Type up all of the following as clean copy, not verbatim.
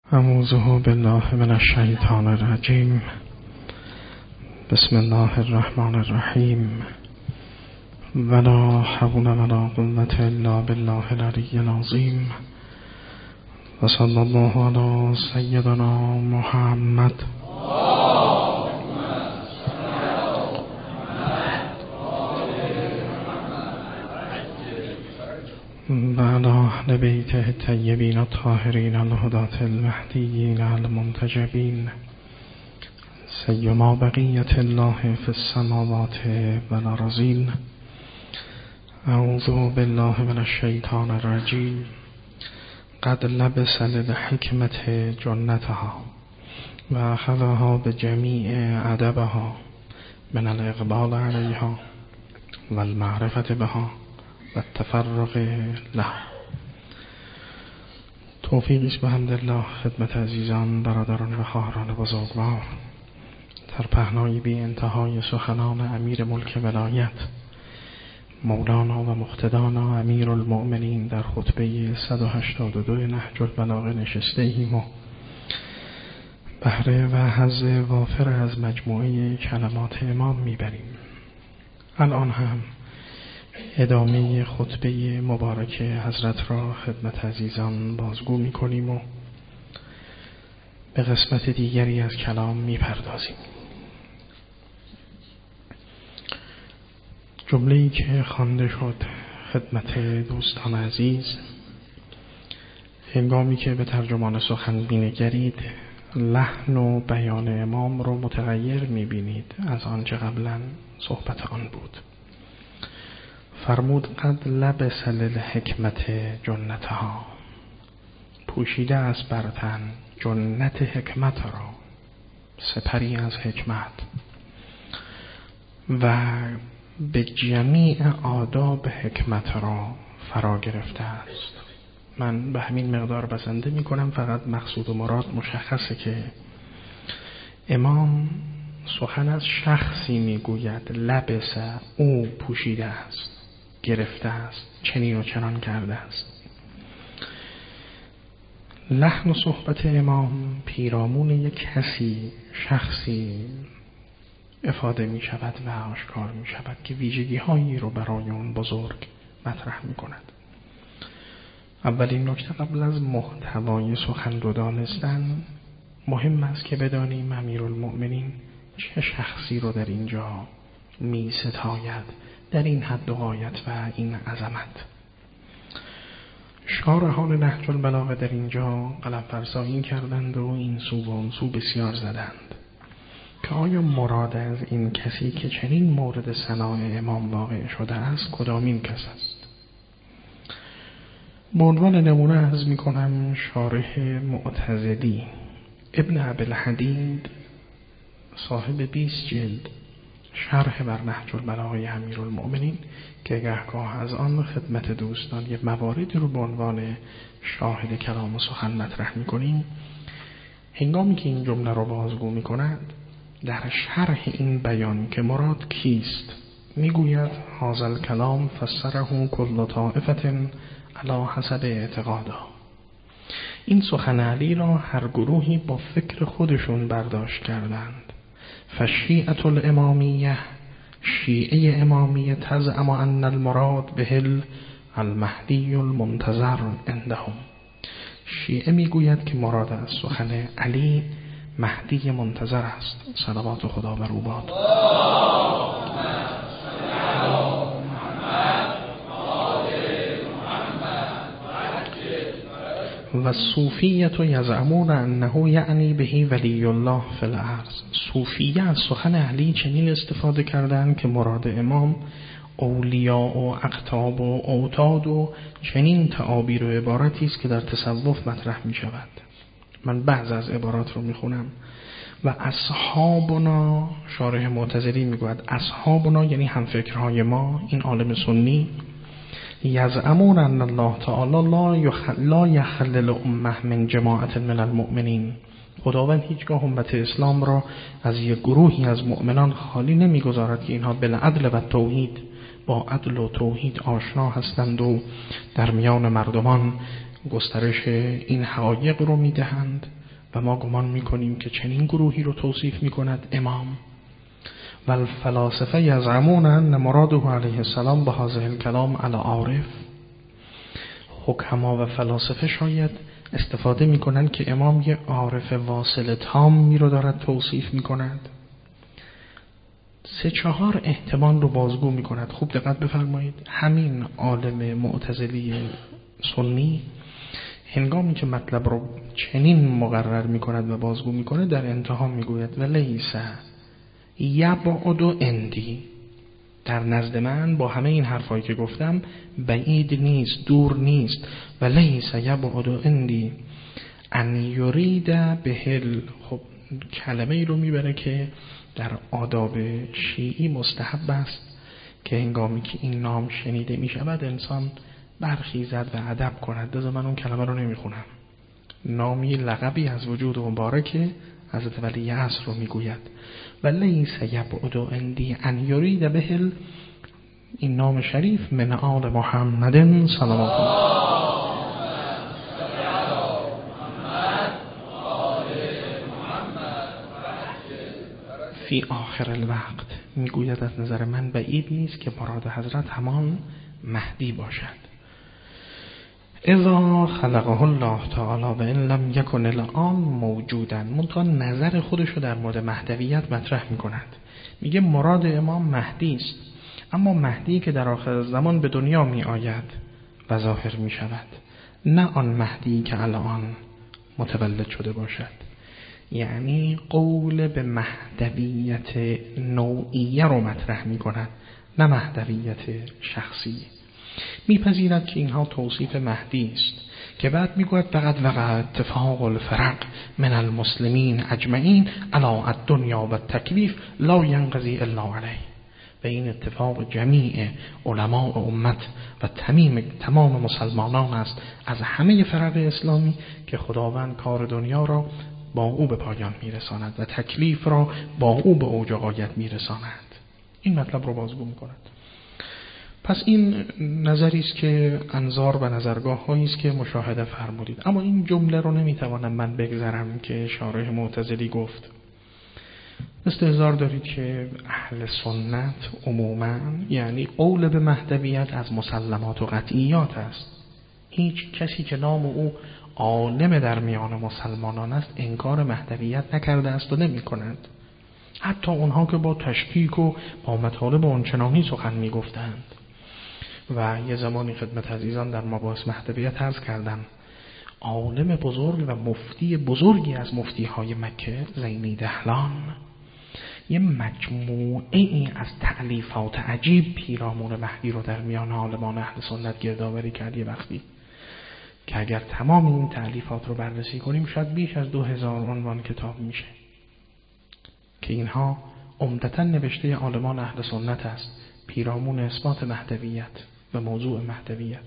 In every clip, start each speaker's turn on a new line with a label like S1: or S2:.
S1: اعوذ بالله من الشیطان الرجیم. بسم الله الرحمن الرحیم. ولا حول ولا قوة الا بالله العلی العظیم. و صلی الله علی سیدنا محمد. و علی اهل بیته الطیبین الطاهرین الهداة المهدیین المنتجبین سیما بقیة الله فی السماوات والارضین. اعوذ بالله من الشیطان الرجیم. قد لبس للحکمت جنتها و اخذها بجمیع ادبها من الاقبال علیها و المعرفة بها و التفرق لها. توفیقی است به حمدالله خدمت عزیزان، برادران و خواهران بزرگوار در پهنای بی انتهای سخنان امیر ملک ولایت مولانا و مقتدانا امیر المؤمنین در خطبه 182 نهج البلاغه نشسته ایم و بهره و حظ وافر از مجموعه کلمات امام میبریم. الان هم ادامه خطبه مبارک حضرت را خدمت عزیزان بازگو میکنیم و به قسمت دیگری از کلام میپردازیم. جمله‌ای که خوانده شد خدمت دوستان عزیز هنگامی که به ترجمان سخن بینگرید، لحن و بیان امام رو متغیر میبینید از آنچه قبلا صحبت آن بود. فرمود قد لبس للحکمت جنتها، پوشیده از بر تن جنت حکمت را، سپری از حکمت، و به جمیع آداب حکمت را فرا گرفته است. من به همین مقدار بسنده می کنم، فقط مقصود و مراد مشخصه که امام سخن از شخصی می گوید لبس، او پوشیده است، گرفته است، چنین و چنان کرده است. لحن و صحبت امام پیرامون یک کسی، شخصی افاده می شود و آشکار می شود که ویژگی هایی رو برای اون بزرگ مطرح می کند. اولین نکته قبل از محتوای سخن رو دانستن مهم است که بدانیم امیرالمؤمنین چه شخصی رو در اینجا می ستاید، در این حد و غایت و این عظمت. شارحان نهج البلاغه در اینجا قلم فرسایی کردند و این سو و اون سو بسیار زدند که آیا مراد از این کسی که چنین مورد ثنای امام واقع شده است کدامین کس است؟ به عنوان نمونه عرض می‌کنم شارح معتزلی ابن ابی‌الحدید صاحب 20 جلد شرح بر نهج البلاغه امیرالمؤمنین که گهگاه از آن خدمت دوستان یه مواردی رو به عنوان شاهد کلام و سخن مطرح می‌کنیم، هنگامی که این جمله رو بازگو می‌کند در شرح این بیان که مراد کیست میگوید هذا الکلام فسره کل طائفة علی حسب اعتقادها. این سخن علی را هر گروهی با فکر خودشون برداشت کردند. فشیعة الامامیه، شیعه امامیه، تزعم ان المراد به المهدی المنتظر عندهم. شیعه میگوید که مراد از سخن علی مهدی منتظر است. صلوات خدا بر او باد. و صوفیه یزعمون انه یعنی به ولی الله فی الارض. صوفیه از سخن علی چنین استفاده کردند که مراد امام اولیاء و اقطاب و اوتاد و چنین تعابیر و عبارتی است که در تصوف مطرح می شود. من بعض از عبارات رو می خونم. و اصحابنا، شارح معتزلی میگوید اصحابنا یعنی همفکرهای ما، این عالم سنی، یزعمون ان الله تعالی لا یخلل امه من جماعت من المؤمنین. خداوند هیچگاه امت اسلام را از یک گروهی از مؤمنان خالی نمیگذارد که اینها بالعدل و توحید، با عدل و توحید آشنا هستند و در میان مردمان گسترش این حقایق رو میدهند و ما گمان میکنیم که چنین گروهی رو توصیف میکند امام. و الفلاسفه یزعمون ان مراده علیه السلام به هذه الکلام علی عارف. حکما و فلاسفه شاید استفاده میکنند که امام یه عارف واصل تامی رو دارد توصیف میکند. 3-4 احتمال رو بازگو میکند. خوب دقت بفرمایید. همین عالم معتزلی سنی هنگامی که مطلب رو چنین مقرر میکند و بازگو میکنه در انتها میگوید ولیس یبعد اندی، در نزد من با همه این حرفایی که گفتم بعید نیست، دور نیست. ولیس یبعد اندی ان یرید بهل. خب کلمه ای رو میبره که در آداب شیعی مستحب است که هنگامی که این نام شنیده میشود انسان برخیزد و ادب کند. من اون کلمه رو نمیخونم. نامی لقبی از وجود مبارک حضرت ولی عصر رو میگوید ولیس یبعد اندی ان یرید بهل، این نام شریف من آل محمد صلوات الله فی آخر الوقت. میگوید از نظر من بعید نیست که مراد حضرت همان مهدی باشد. اذا خلقه الله تعالی و ان لم یکن الان موجودا. منتها نظر خودش رو در مورد مهدویت مطرح میکند. میگه مراد امام مهدی است، اما مهدی که در آخر زمان به دنیا می آید و ظاهر می شود، نه آن مهدی که الان متولد شده باشد. یعنی قول به مهدویت نوعیه رو مطرح می کند، نه مهدویت شخصی. میپذیرد که اینها توصیف مهدی است که بعد میگوید فقط وقع اتفاق الفرق من المسلمین اجمعین علی الدنیا و التکلیف لا ینقضی الا علیه. و این اتفاق جمیع علماء امت و تمام مسلمانان است از همه فرق اسلامی که خداوند کار دنیا را با او به پایان میرساند و تکلیف را با او به اوج غایت میرساند. این مطلب رو بازگو میکند. پس این نظری است که انظار و نظرگاه هایی است که مشاهده فرمودید. اما این جمله رو نمیتوانم من بگذرم که شارح معتزلی گفت. استحضار دارید که اهل سنت عموما یعنی قول به مهدویت از مسلمات و قطعیات است. هیچ کسی که نام او عالم در میان مسلمانان است انکار مهدویت نکرده است و نمی کند. حتی اونها که با تشکیک و با مطالب آنچنانی سخن می گفتند. و یه زمانی خدمت عزیزان در مباحث مهدویت عرض کردم عالم بزرگ و مفتی بزرگی از مفتیهای مکه زینی دهلان یه مجموعه ای از تألیفات عجیب پیرامون مهدی رو در میان عالمان اهل سنت گردآوری کرد. یه وقتی که اگر تمام این تألیفات رو بررسی کنیم شاید بیش از 2000 عنوان کتاب میشه که اینها عمدتاً نوشته عالمان اهل سنت است پیرامون اثبات مهدویت و موضوع مهدویت.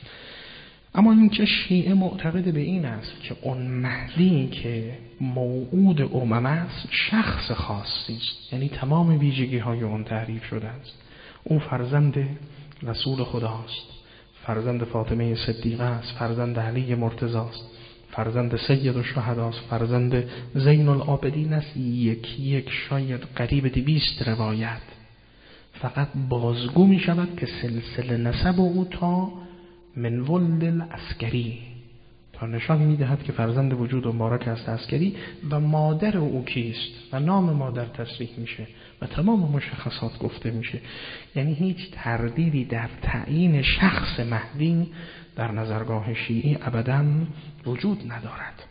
S1: اما این که شیعه معتقد به این است که اون مهدی که موعود امم است شخص خاصی است، یعنی تمام ویژگی های اون تعریف شده است. او فرزند رسول خداست، فرزند فاطمه صدیقه است، فرزند علی مرتضی است، فرزند سید الشهدا است، فرزند زین العابدین است. یک شاید قریب 200 روایت فقط بازگو می شود که سلسله نسب او تا من ولد العسکری تا نشان می دهد که فرزند وجود مبارک است عسکری و مادر او کیست و نام مادر تصریح میشه و تمام مشخصات گفته میشه. یعنی هیچ تردیدی در تعیین شخص مهدی در نظرگاه شیعی ابداً وجود ندارد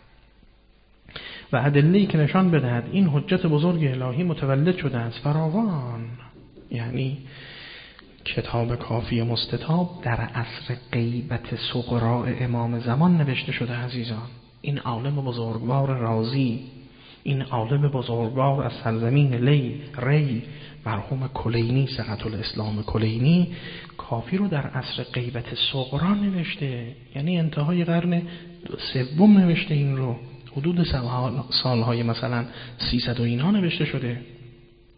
S1: و ادله‌ای که نشان بدهد این حجت بزرگ الهی متولد شده است فراوان. یعنی کتاب کافی مستطاب در عصر غیبت صغرا امام زمان نوشته شده عزیزان. این عالم بزرگوار رازی، این عالم بزرگوار از سرزمین ری مرحوم کلینی سقط الاسلام کلینی کافی رو در عصر غیبت صغرا نوشته، یعنی انتهای قرن سوم نوشته. این رو حدود سالهای مثلا 300 و اینها نوشته شده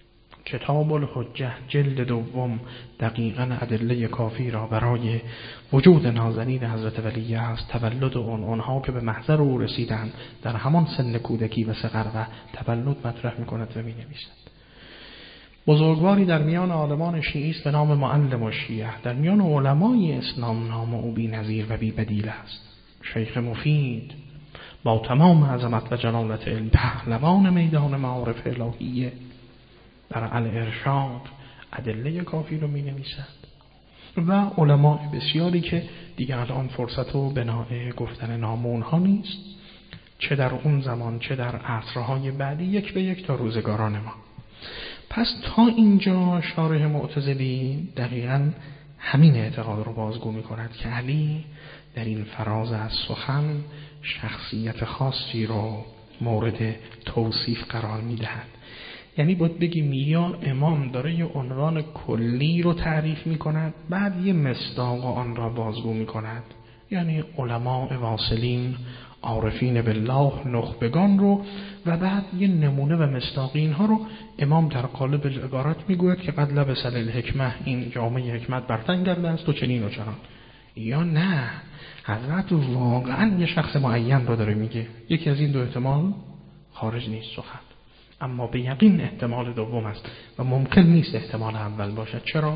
S1: کتاب الحجه جلد دوم دقیقاً ادله کافی را برای وجود نازنین حضرت ولی است، تولد اونها که به محضر او رسیدند در همان سن کودکی و صغر و تولد مطرح می‌کند و می‌نویسد. بزرگواری در میان عالمان شیعی است به نام معلم الشیعه، در میان علمای اسلام نام او بی‌نظیر و بی‌بدیل است. شیخ مفید با تمام عظمت و جلالت علم، پهلوان میدان معارف الهیه، در الارشاد ادله کافی رو می نویسد و علماء بسیاری که دیگر الان فرصت و بنای گفتن نام اونها نیست، چه در اون زمان چه در عصرهای بعدی، یک به یک تا روزگاران ما. پس تا اینجا شارح معتزلی دقیقاً همین اعتقاد رو بازگو می کند که علی در این فراز از سخن شخصیت خاصی رو مورد توصیف قرار می دهد. یعنی باید بگیم یا امام داره یه عنوان کلی رو تعریف می کند، بعد یه مصداق آن را بازگو می کند. یعنی علماء واصلین، عارفین بالله، نخبگان رو، و بعد یه نمونه و مصداق اینها رو امام در قالب العبارات می گوید که قد لبس الحکمه، این جامعه حکمت بر تن کرده است و چنین و چنان. یا نه، حضرت واقعا یه شخص معین رو داره میگه. یکی از این دو احتمال خارج نیست سخن، اما به یقین احتمال دوم است و ممکن نیست احتمال اول باشد. چرا؟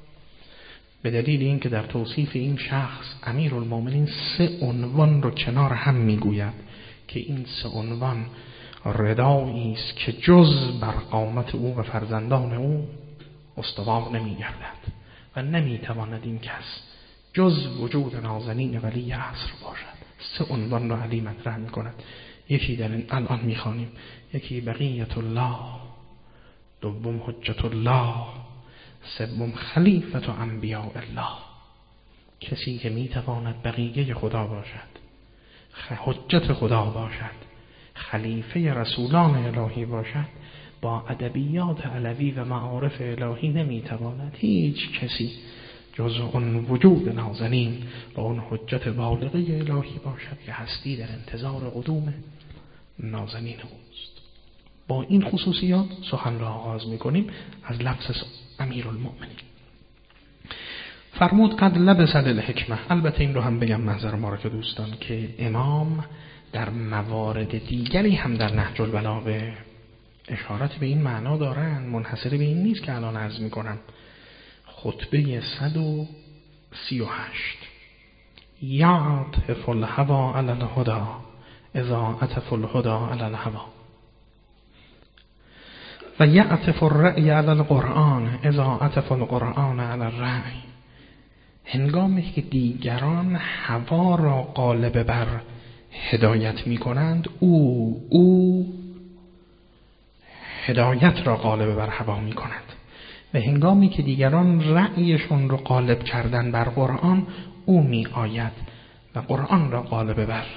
S1: به دلیل این که در توصیف این شخص امیرالمومنین 3 عنوان رو کنار هم میگوید که این 3 عنوان ردایی است که جز بر قامت او و فرزندان او استوار نمیگردد و نمیتواند این کس جز وجود نازنین ولی عصر باشد. 3 عنوان رو علی مطرح میکند. یکی در این الان میخوانیم، یکی بقیت الله، دوم حجت الله، سوم خلیفت و انبیاء الله. کسی که میتواند بقیه خدا باشد، حجت خدا باشد، خلیفه رسولان الهی باشد، با ادبیات علوی و معارف الهی نمیتواند هیچ کسی جز اون وجود نازنین و اون حجت بالغه الهی باشد که هستی در انتظار قدوم نازنین اوست. با این خصوصیات سخن را آغاز میکنیم از لفظ امیرالمومنین. فرمود قد لبس الحکمه. البته این رو هم بگم منظر ما را که دوستان که امام در موارد دیگری هم در نهج البلاغه اشارت به این معنا دارن، منحصر به این نیست که الان عرض میکنم. خطبه 138 یعطف الهوی علی الهدی اذا عطف الهدی علی الهوی و یعطف الرأی علی القرآن اذا عطف القرآن علی الرأی. هنگامی که دیگران هوا را غالب بر هدایت می کنند، او هدایت را غالب بر هوا می کند. و هنگامی که دیگران رأیشون رو غالب کردن بر قرآن، او می آید و قرآن را غالب بر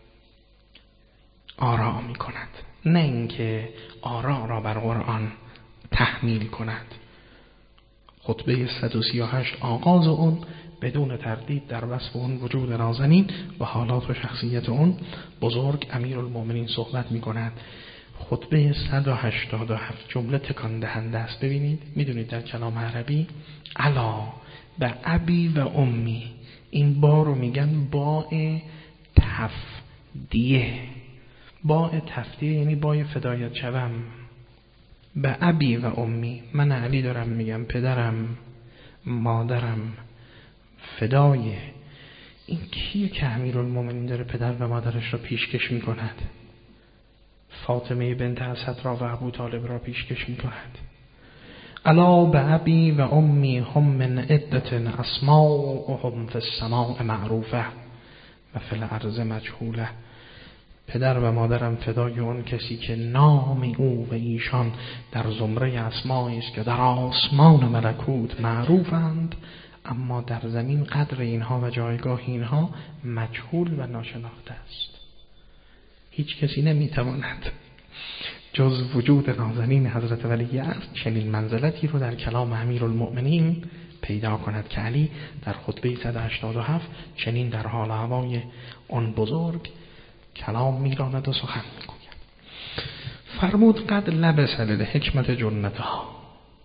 S1: آرا می کند، نه اینکه آرا را بر قرآن تحمیل کند. خطبه 138 آغاز اون بدون تردید در وصف اون وجود نازنین و حالات و شخصیت اون بزرگ امیرالمومنین صحبت می کند. خطبه 187 جمله تکان دهنده است. ببینید، میدونید در کلام عربی علا به ابی و امی، این با رو میگن باء تفدیه. باء تفدیه یعنی باء فدایت شوم. به ابی و امی، من علی دارم میگم پدرم مادرم فدای. این کیه که امیرالمومنین داره پدر و مادرش را پیشکش میکند؟ فاطمه بنت اسد را و ابو طالب را پیشکش میکند. الا به ابی و امی هم من عدت اسماءهم فی السماء معروفه و فی الارض مجهوله. پدر و مادرم فدای اون کسی که نام او و ایشان در زمره اسمایی است که در آسمان ملکوت معروفند، اما در زمین قدر اینها و جایگاه اینها مجهول و ناشناخته است. هیچ کسی نمیتواند جز وجود نازنین حضرت ولی است چنین منزلتی رو در کلام امیرالمومنین پیدا کند که علی در خطبه 187 چنین در حال هوای آن بزرگ کلام میراند و سخن میگوید. فرمود قد لبس الحکمت جنتها.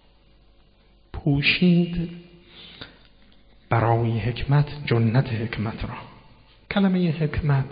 S1: کوشید برای حکمت جنت حکمت را. کلمه حکمت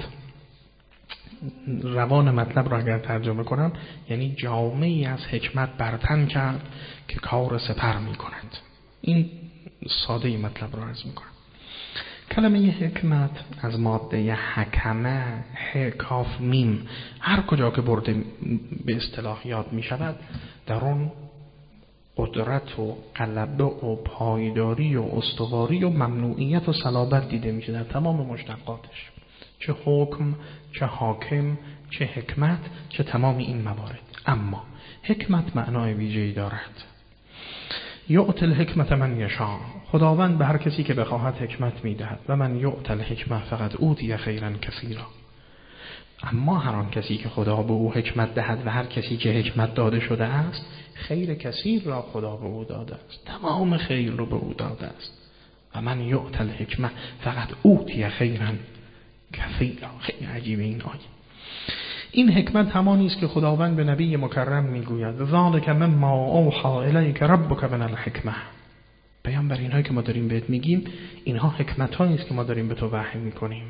S1: روان مطلب را اگر ترجمه کنم یعنی جامه‌ای از حکمت برتن کرد که کار سپر می کند. این ساده مطلب را عرض می کنم. کلمه حکمت از ماده حکمه، ح کاف میم، هر کجا که برده به اصطلاح یاد می شود در اون قدرت و غلبه و پایداری و استواری و ممنوعیت و صلابت دیده می شود در تمام مشتقاتش، چه حکم، چه حاکم، چه حکمت، چه تمام این موارد. اما حکمت معنای ویژه‌ای دارد. یؤتی الحکمت من یشاء، خداوند به هر کسی که بخواهد حکمت میدهد. و من یؤتی الحکمه فقط اوتی خیرا کثیرا، اما هر آن کسی که خدا به او حکمت دهد و هر کسی که حکمت داده شده است خیر کثیر را خدا به او داده است، تمام خیر رو به او داده است. و من یؤتی الحکمه فقط اوتی خیرا کثیرا. خیلی عجیبه این آیه. این حکمت همانی است که خداوند به نبی مکرم میگوید ذالک مما اوحی الیک ربک من الحکمه. پیامبر، اینهایی که ما داریم بهت میگیم اینها حکمت‌هایی است که ما داریم به تو وحی میکنیم.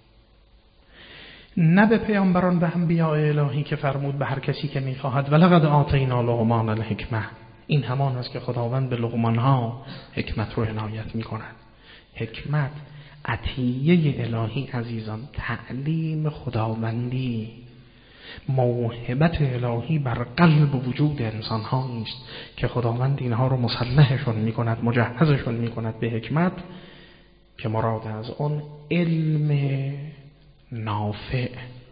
S1: نه به پیامبران و انبیاء الهی که فرمود به هر کسی که میخواهد ولقد آتینا لقمان الحکمه. این همان است که خداوند به لقمان‌ها حکمت رو عنایت میکند. حکمت عطیه الهی عزیزان، تعلیم خداوندی، موهبت الهی بر قلب و وجود انسان ها است که خداوند اینها رو مسلحشون میکند، مجهزشون میکند به حکمت که مراد از اون علم نافع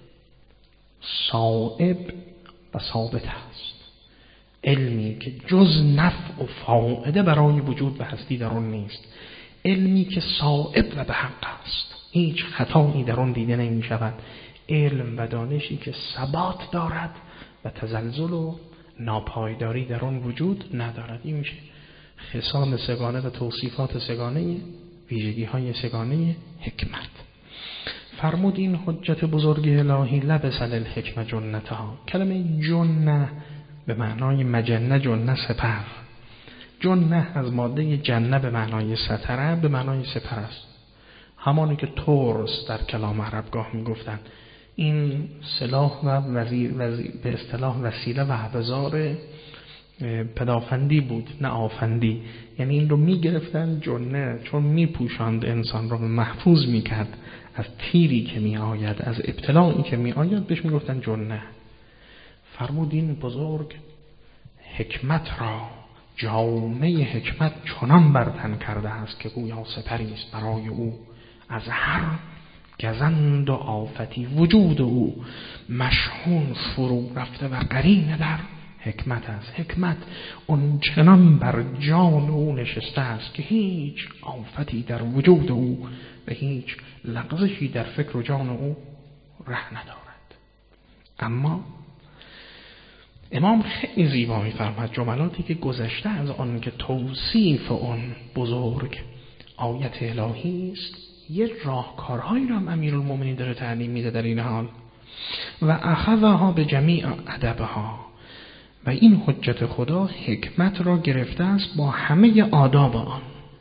S1: صائب و ثابت است، علمی که جز نفع و فایده برای وجود و هستی در اون نیست، علمی که صائب و به حق است، هیچ خطایی در اون دیده نمی شود، علم و دانشی که ثبات دارد و تزلزل و ناپایداری در اون وجود ندارد. این میشه خصال سگانه و توصیفات سگانه، ویژگی های سگانه حکمت. فرمود این حجت بزرگ الهی لبس الحکمه جنتها. کلمه جنه به معنای مجنه، جنه سپر. جنه از ماده جنه به معنای ستره، به معنای سپر است. همانی که ترس در کلام عربگاه میگفتن این سلاح و به اصطلاح وسیله و ابزار پدافندی بود، نه آفندی. یعنی این رو میگرفتن جنه، چون میپوشاند انسان رو، محفوظ میکرد از تیری که میآید، از ابتلایی که میآید، بهش میگفتن جنه. فرمودین بزرگ حکمت را، جامعه حکمت چنان برتن کرده است که گویا سپری است برای او از هر گزند و آفتی. وجود او مشحون فرو رفته و قرین در حکمت است. حکمت اون چنان بر جان او نشسته است که هیچ آفتی در وجود او و هیچ لغزشی در فکر و جان او ره ندارد. اما امام خیلی زیبا می‌فرماید جملاتی که گذشته از آن که توصیف اون بزرگ آیت الهی است، یه راهکارهایی را امیرالمومنین داره تعلیم میده در این حال. و اخذها به جمیع ادبها، و این حجت خدا حکمت را گرفته است با همه آداب آن.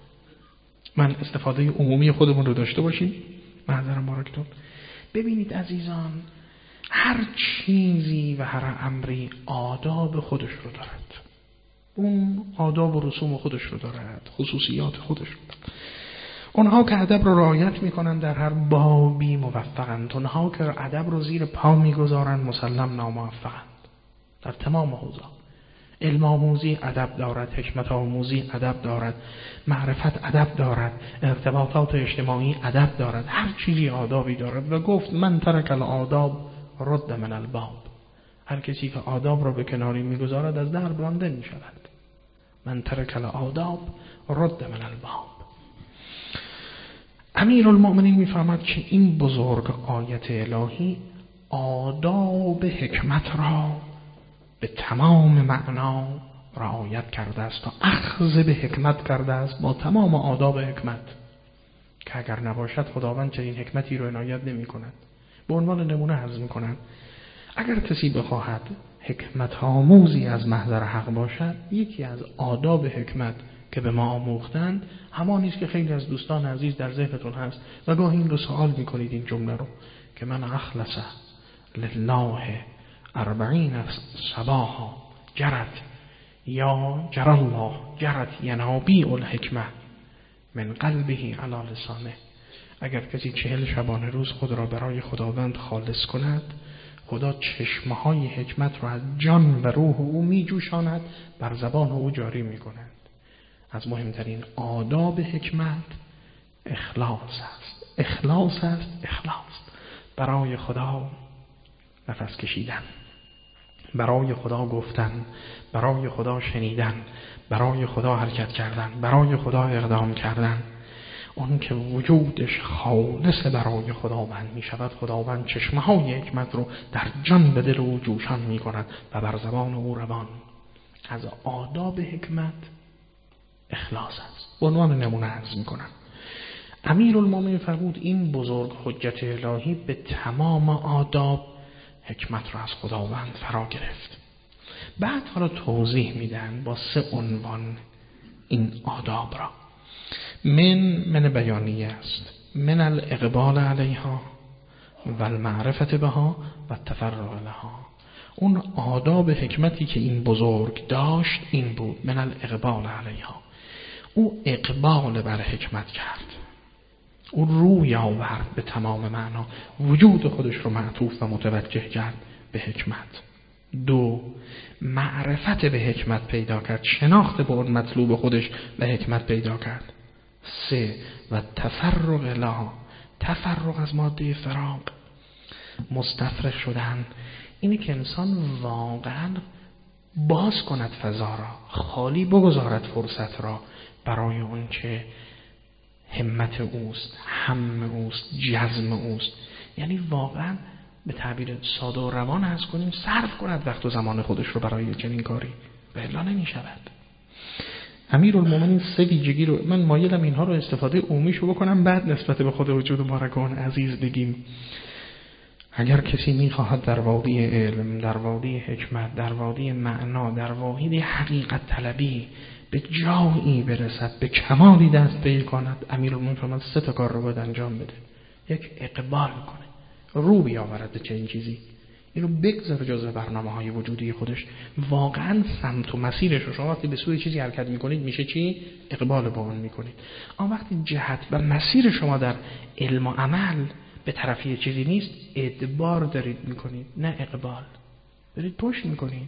S1: من استفاده عمومی خودمون رو داشته باشیم، معذرم بارکتون. ببینید عزیزان، هر چیزی و هر امری آداب خودش رو دارد، اون آداب و رسوم خودش رو دارد، خصوصیات خودش رو دارد. اونها که ادب رو رعایت میکنن در هر بابی موفقند، اونها که ادب رو زیر پا میگذارن مسلم ناموفقند در تمام حوزه. علم آموزی ادب دارد، حکمت آموزی ادب دارد، معرفت ادب دارد، ارتباطات اجتماعی ادب دارد، هر چیزی آدابی دارد. و گفت من ترک الآداب رد من الباب. هر کسی که آداب را به کناری میگذارد از در رانده میشود. من ترک الآداب رد من الباب. امیرالمومنین میفهمد که این بزرگ آیت الهی آداب حکمت را به تمام معنا رعایت کرده است و اخذ به حکمت کرده است با تمام آداب حکمت، که اگر نباشد خداوند چنین حکمتی رو عنایت نمی کند. به عنوان نمونه عرض می کنند اگر کسی بخواهد حکمت آموزی از محضر حق باشد، یکی از آداب حکمت که به ما آموختند همانی است که خیلی از دوستان عزیز در ذهنتون هست و گاهی این رو سوال میکنید این جمله رو که من اخلص لله 40 صباحا جرت یا جر الله جرت ینابیع الحکمه من قلبه علی لسانه. اگر کسی 40 شبانه روز خود را برای خداوند خالص کند، خدا چشمه‌های حکمت را از جان و روح او می جوشاند، بر زبان او جاری می کند. از مهمترین آداب حکمت اخلاص است. اخلاص است. اخلاص برای خدا نفس کشیدن، برای خدا گفتن، برای خدا شنیدن، برای خدا حرکت کردن، برای خدا اقدام کردن. اون که وجودش خالص برای خداوند می شود، خداوند چشمه‌های حکمت رو در جان به دل او جوشان می کند و بر زبان او روان. از آداب حکمت اخلاص است. به عنوان نمونه عرض می کنم امیرالمومنین فرمود این بزرگ حجت الهی به تمام آداب حکمت را از خداوند فرا گرفت. بعد حالا توضیح میدن با 3 عنوان این آداب را. من بیانیه است، من الاقبال علیها و المعرفت بها و التفرغ لها. اون آداب حکمتی که این بزرگ داشت این بود، من الاقبال علیها. او اقبال بر حکمت کرد، او روی آورد به تمام معنا، وجود خودش رو معطوف و متوجه کرد به حکمت. 2 معرفت به حکمت پیدا کرد، شناخت به اون مطلوب خودش به حکمت پیدا کرد. 3 و تفرغ لها، تفرغ از ماده فراغ، مستفرغ شدن. اینی که انسان واقعا باز کند فضا را، خالی بگذارد فرصت را برای اون که همت اوست، هم اوست، جزم اوست. یعنی واقعا به تعبیر ساده و روان عرض کنیم صرف کند وقت و زمان خودش رو برای چنین کاری، ولی نمی شود. امیرالمومنین 3 ویژگی رو من مایلم اینها رو استفاده عمومیشو بکنم، بعد نسبت به خود وجود مبارکان عزیز بگیم. اگر کسی میخواهد در وادی علم، در وادی حکمت، در وادی معنا، در وادی حقیقت طلبی به جایی برسد، به کمالی دست پیدا کند، امیرالمومنین فرمود 3 تا کار رو باید انجام بده. 1 اقبال کنه، رو بیاورد به چنین چیزی، اینو بگذاره جزء برنامه‌های وجودی خودش. واقعا سمت و مسیرش رو شما وقتی به سوی چیزی حرکت میکنید میشه چی؟ اقبال با اون میکنید. اما وقتی جهت و مسیر شما در علم و عمل به طرفی چیزی نیست، ادبار دارید میکنید، نه اقبال، دارید پشت میکنید.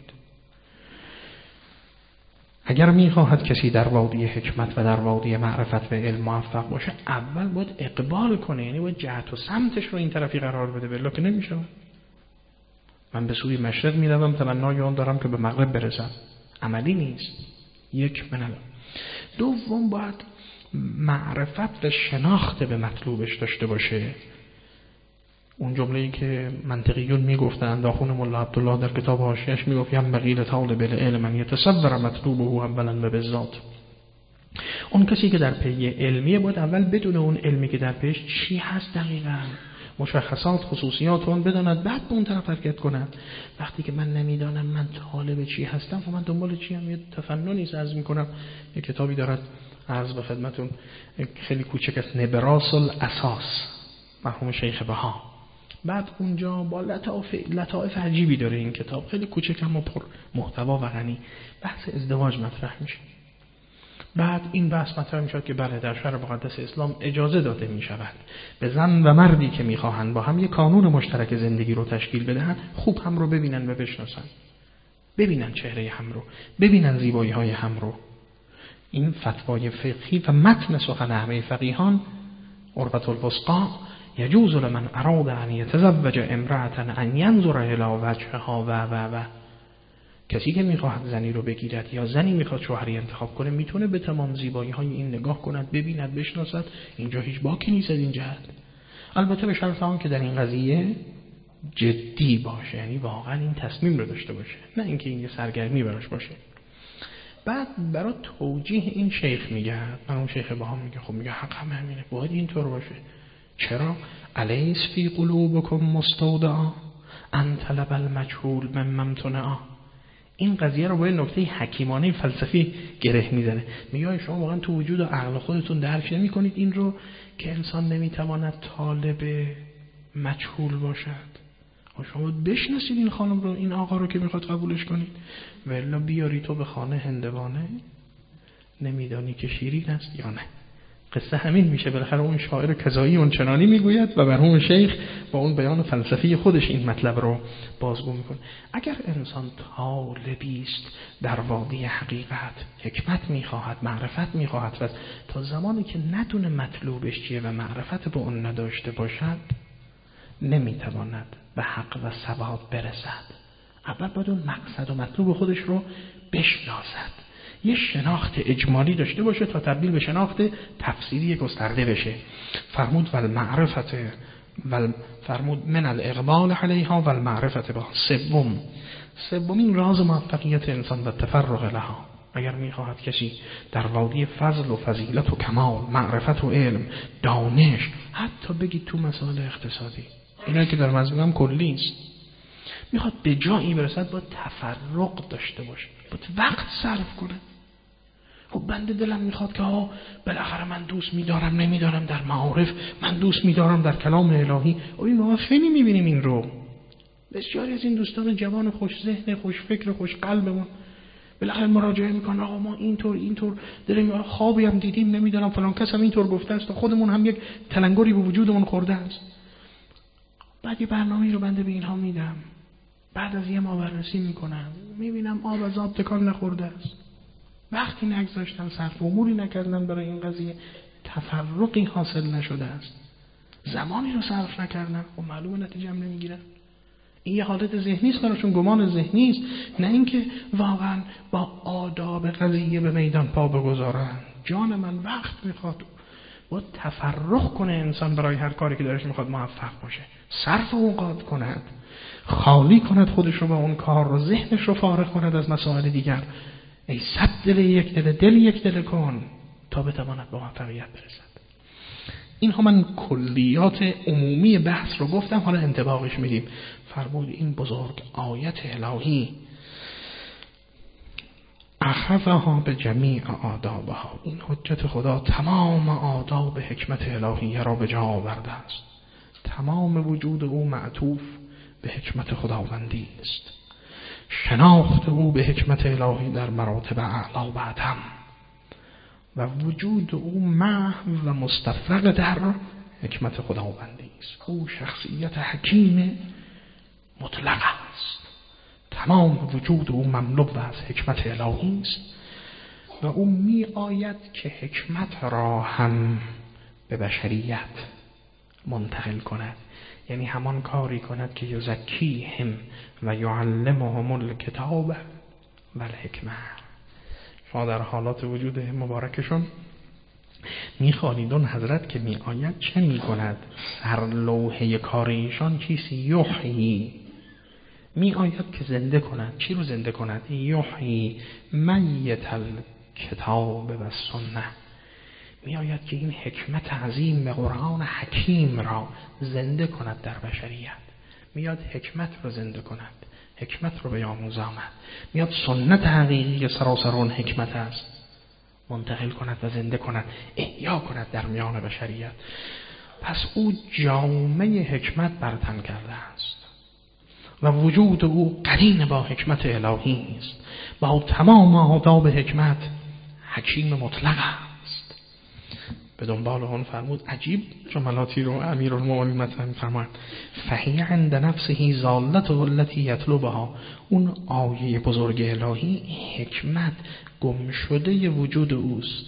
S1: اگر میخواهد کسی در وادی حکمت و در وادی معرفت و علم موفق باشه، اول باید اقبال کنه، یعنی باید جهت و سمتش رو این طرفی قرار بده، بلا که نمیشه. من به سوی مشرق میروم، تمنای آن دارم که به مغرب برسم، عملی نیست. 1 من. 2 باید معرفت و شناخت به مطلوبش داشته باشه. اون جمله‌ای که منطقیون میگفتن، داخون مولا عبدالله در کتاب حاشیه‌اش میگفت یم بغیل طالب العلم ان یتصور مطلوبه اولا و بالذات. اون کسی که در پی علمیه باید اول بدونه اون علمی که در پیش چی هست دقیقاً، مشخصات خصوصیات اون بداند، بعد به اون طرف حرکت کند. وقتی که من نمیدانم من طالب چی هستم و من دنبال چی هم، یه تفننی عرض میکنم، یه کتابی دارد عرض به خدمتون خیلی کوچک است، نبراس الاساس مرحوم شیخ بها. بعد اونجا با لطائف عجیبی داره این کتاب، خیلی کوچک اما پر محتوا و غنی، بحث ازدواج مطرح میشه. بعد این بحث مطرح میشه که بله در شرع مقدس اسلام اجازه داده میشود به زن و مردی که میخواهند با هم یک کانون مشترک زندگی رو تشکیل بدهند، خوب هم رو ببینن و بشناسن، ببینن چهره هم رو، ببینن زیبایی های هم رو. این فتوای فقهی و متن سخن همه فقیهان، عروة الوثقی، یجوز لمن اراد ان یتزوج امرأة ان ینظر الی وجهها و کسی که میخواهد زنی رو بگیرد یا زنی میخواد شوهری انتخاب کنه، میتونه به تمام زیبایی های این نگاه کند، ببیند، بشناسد. اینجا هیچ باکی نیست از این جهت، البته به شرط آن که در این قضیه جدی باشه، یعنی واقعا این تصمیم رو داشته باشه، نه اینکه این یه سرگرمی براش باشه. بعد برای توجیه این شیخ میگه، من اون شیخ با هم میگه خب میگه حق هم همینه، باید اینطور باشه. چرا؟ الیس فی قلوبکم مستودعا ان طلب المجهول من ممتنعا. این قضیه رو با یه نکته حکیمانه فلسفی گره میزنه. میگه شما واقعا تو وجود و عقل خودتون درک نمی‌کنید این رو که انسان نمیتواند طالب مجهول باشد. شما بشناسید این خانم رو، این آقا رو که میخواد قبولش کنید، ولی بیاری تو به خانه هندوانه، نمیدانی که شیرین است یا نه. قصه همین میشه. بالاخره اون شاعر کذایی اون چنانی میگوید و مرحوم شیخ با اون بیان فلسفی خودش این مطلب رو بازگو میکنه. اگر انسان طالبی است در وادی حقیقت، حکمت میخواهد، معرفت میخواهد و تا زمانی که ندونه مطلوبش چیه و معرفت به اون نداشته باشد نمیتواند به حق و ثواب برسد. اول باید اون مقصد و مطلوب خودش رو بشناسد، یه شناخت اجمالی داشته باشه تا تبدیل به شناخت تفسیری گسترده بشه. فرمود فرمود من الاقبال علیها و المعرفت بها. سومین راز موفقیت انسان و تفرغ لها. اگر میخواهد کسی در وادی فضل و فضیلت و کمال، معرفت و علم، دانش، حتی بگید تو مسائل اقتصادی، اینا که در مضمونم کلی است، میخواد به جایی برسد با تفرغ داشته باشه، با وقت صرف کنه. خب بنده دلم میخواد که بالاخره من دوست میدارم نمیدارم در معارف، من دوست میدارم در کلام الهی. این ما خیلی میبینیم این رو. بسیاری از این دوستان جوان خوش ذهن، خوش فکر، خوش قلبمون بالاخره مراجعه میکنن آقا ما اینطور داریم، خوابی هم دیدیم نمیدونم فلان کس هم اینطور گفته است، خودمون هم یک تلنگری به وجودمون خورده است. بعد یه برنامه‌ای رو بنده به اینها میدم، بعد از یه ما بررسی میکنم، میبینم آب از آب تکان نخورده است، وقتی نگذاشتن، صرف اموری نکردن برای این قضیه، تفرقی حاصل نشده است، زمانی رو صرف نکردن و معلومه نتیجه هم نمیگیرن. این یه حالت ذهنی است، براشون گمان ذهنی است، نه اینکه واقعا با آداب قضیه به میدان پا بگذارن. جان من وقت میخواد، با تفرغ کنه انسان برای هر کاری که دارش میخواد موفق باشه، صرف اوقات کند، خالی کند خودش رو با اون کار رو، ذهنش رو فارغ کند از مسائل دیگر. ای صد دل یک دل، دل یک دل کن تا بتواند به موفقیت برسد. اینها من کلیات عمومی بحث رو گفتم، حالا انطباقش میدیم. فرمود این بزرگ آیت الهی اخذها به جمیع آدابها، این حجت خدا تمام آداب حکمت الهی را به جا آورده است. تمام وجود او معطوف به حکمت خداوندی است. شناخت او به حکمت الهی در مراتب اعلی و ادم و وجود او محو و مستفرغ در حکمت خداوندی است. او شخصیت حکیم مطلق است. تمام وجود او مملو از حکمت الهی است و او می آید که حکمت را هم به بشریت منتقل کند، یعنی همان کاری کند که یزکیهم و یعلمهم الکتاب و الحکمه. شما در حالات وجود مبارکشون میخوانید اون حضرت که می آید چه می کند؟ سر لوحه کار ایشان چیزی یحیی، می آید که زنده کند. چی رو زنده کند؟ یحیی میت الکتاب و سنه. می آید که این حکمت عظیم قرآن حکیم را زنده کند در بشریت. میاد حکمت رو زنده کند، حکمت رو بیاموز آمد. میاد سنت حقیقی که سراسر اون حکمت است منتقل کند و زنده کند، احیا کند در میان بشریت. پس او جامعه حکمت بر تن کرده است و وجود او قرین با حکمت الهی است، با تمام آداب حکمت حکیم مطلق است. به دنبال اون فرمود عجیب جملاتی رو امیرالمومنین مطرح می‌فرماید: فهی عند نفسه ضالته التي یطلبها. اون آیه بزرگ الهی حکمت گم شده وجود اوست.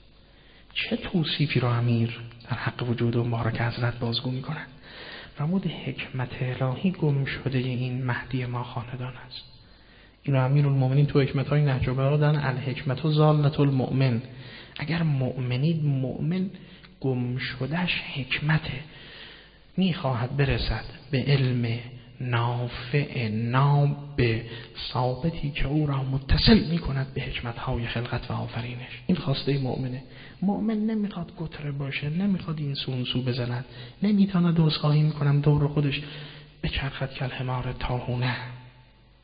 S1: چه توصیفی رو امیر در حق وجود مبارک حضرت بازگو می‌کند؟ فرمود حکمت الهی گم شده این مهدی ما خاندان است. اینو امیرالمومنین تو حکمت‌های نهج البلاغه دارن الحکمت و ضالة المؤمن. اگر مؤمنید، مؤمن گم شدهش حکمته، میخواهد برسد به علم نافع ناب ثابتی که او را متصل میکند به حکمت‌های خلقت و آفرینش. این خواسته مؤمنه. مؤمن نمیخواد گتره باشه، نمیخواد این سو اون سو بزند، نمیتونه دوزخواهی میکنم دور خودش بچرخد کالحمار طاحونه.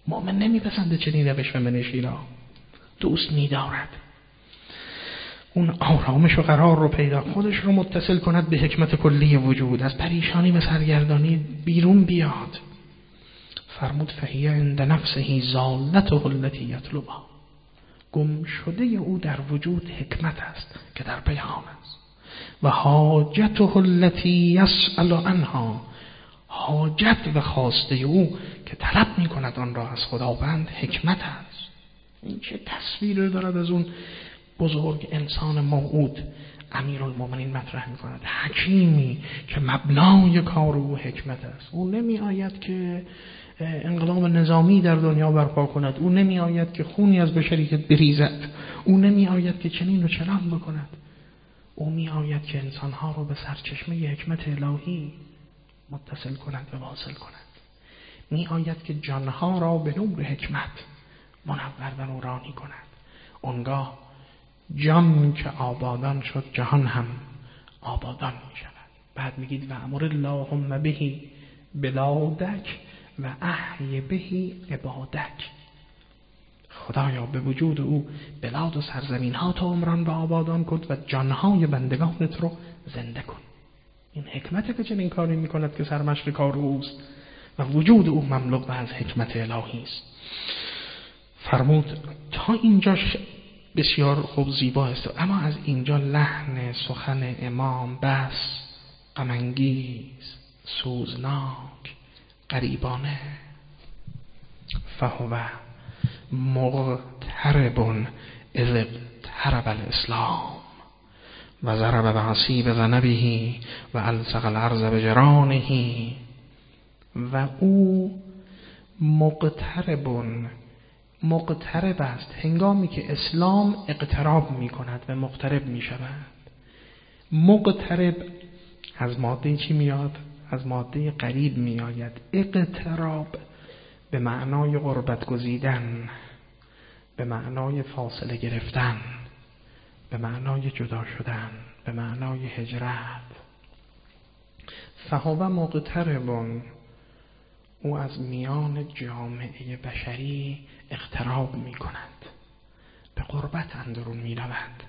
S1: مؤمن نمیپسنده چنین روش و منشی را، دوست می‌دارد اون آرامش و قرار رو پیدا، خودش رو متصل کند به حکمت کلی وجود، از پریشانی و سرگردانی بیرون بیاد. فرمود فهی عند نفسه ضالته التي یطلبها، گم شده او در وجود حکمت است که در پیهان است، و حاجته التي یسأل عنها، حاجت و خواسته او که طلب می کند آن را از خداوند حکمت است. این چه تصویر دارد از اون بزرگ انسان موعود امیرالمومنین مطرح می کند، حکیمی که مبنای کار او حکمت است. او نمی آید که انقلاب نظامی در دنیا برپا کند، او نمی آید که خونی از بشریت بریزد، او نمی آید که چنین و چنان بکند، او می آید که انسانها رو به سرچشمه حکمت الهی متصل کند و واصل کند. می آید که جانها را به نور حکمت منور و نورانی کند. اونگاه جان که آبادان شد جهان هم آبادان می شود. بعد میگید و امر اللهم بهی بلادک و احی بهی عبادک، خدایا به وجود او بلاد و سرزمین ها تو عمران و آبادان کن و جانهای بندگانت رو زنده کن. این حکمته که چنین کاری میکند که سرمشق کار اوست و وجود او مملو از حکمت الهی است. فرمود تا اینجاش بسیار خوب زیبا است، اما از اینجا لحن سخن امام بس غم‌انگیز، سوزناک، غریبانه. فهو مغترب اذ اقترب الاسلام و ضرب بعصیب ذنبه و الصق الارض بجرانه. و او مقترب است هنگامی که اسلام اقتراب می کند و مقترب می شود. مقترب از ماده چی میاد؟ از ماده قریب می آید. اقتراب به معنای قربت گزیدن، به معنای فاصله گرفتن، به معنای جدا شدن، به معنای هجرت. فهو مقترب، او از میان جامعه بشری اقتراب می کند، به قربت اندرون می رود،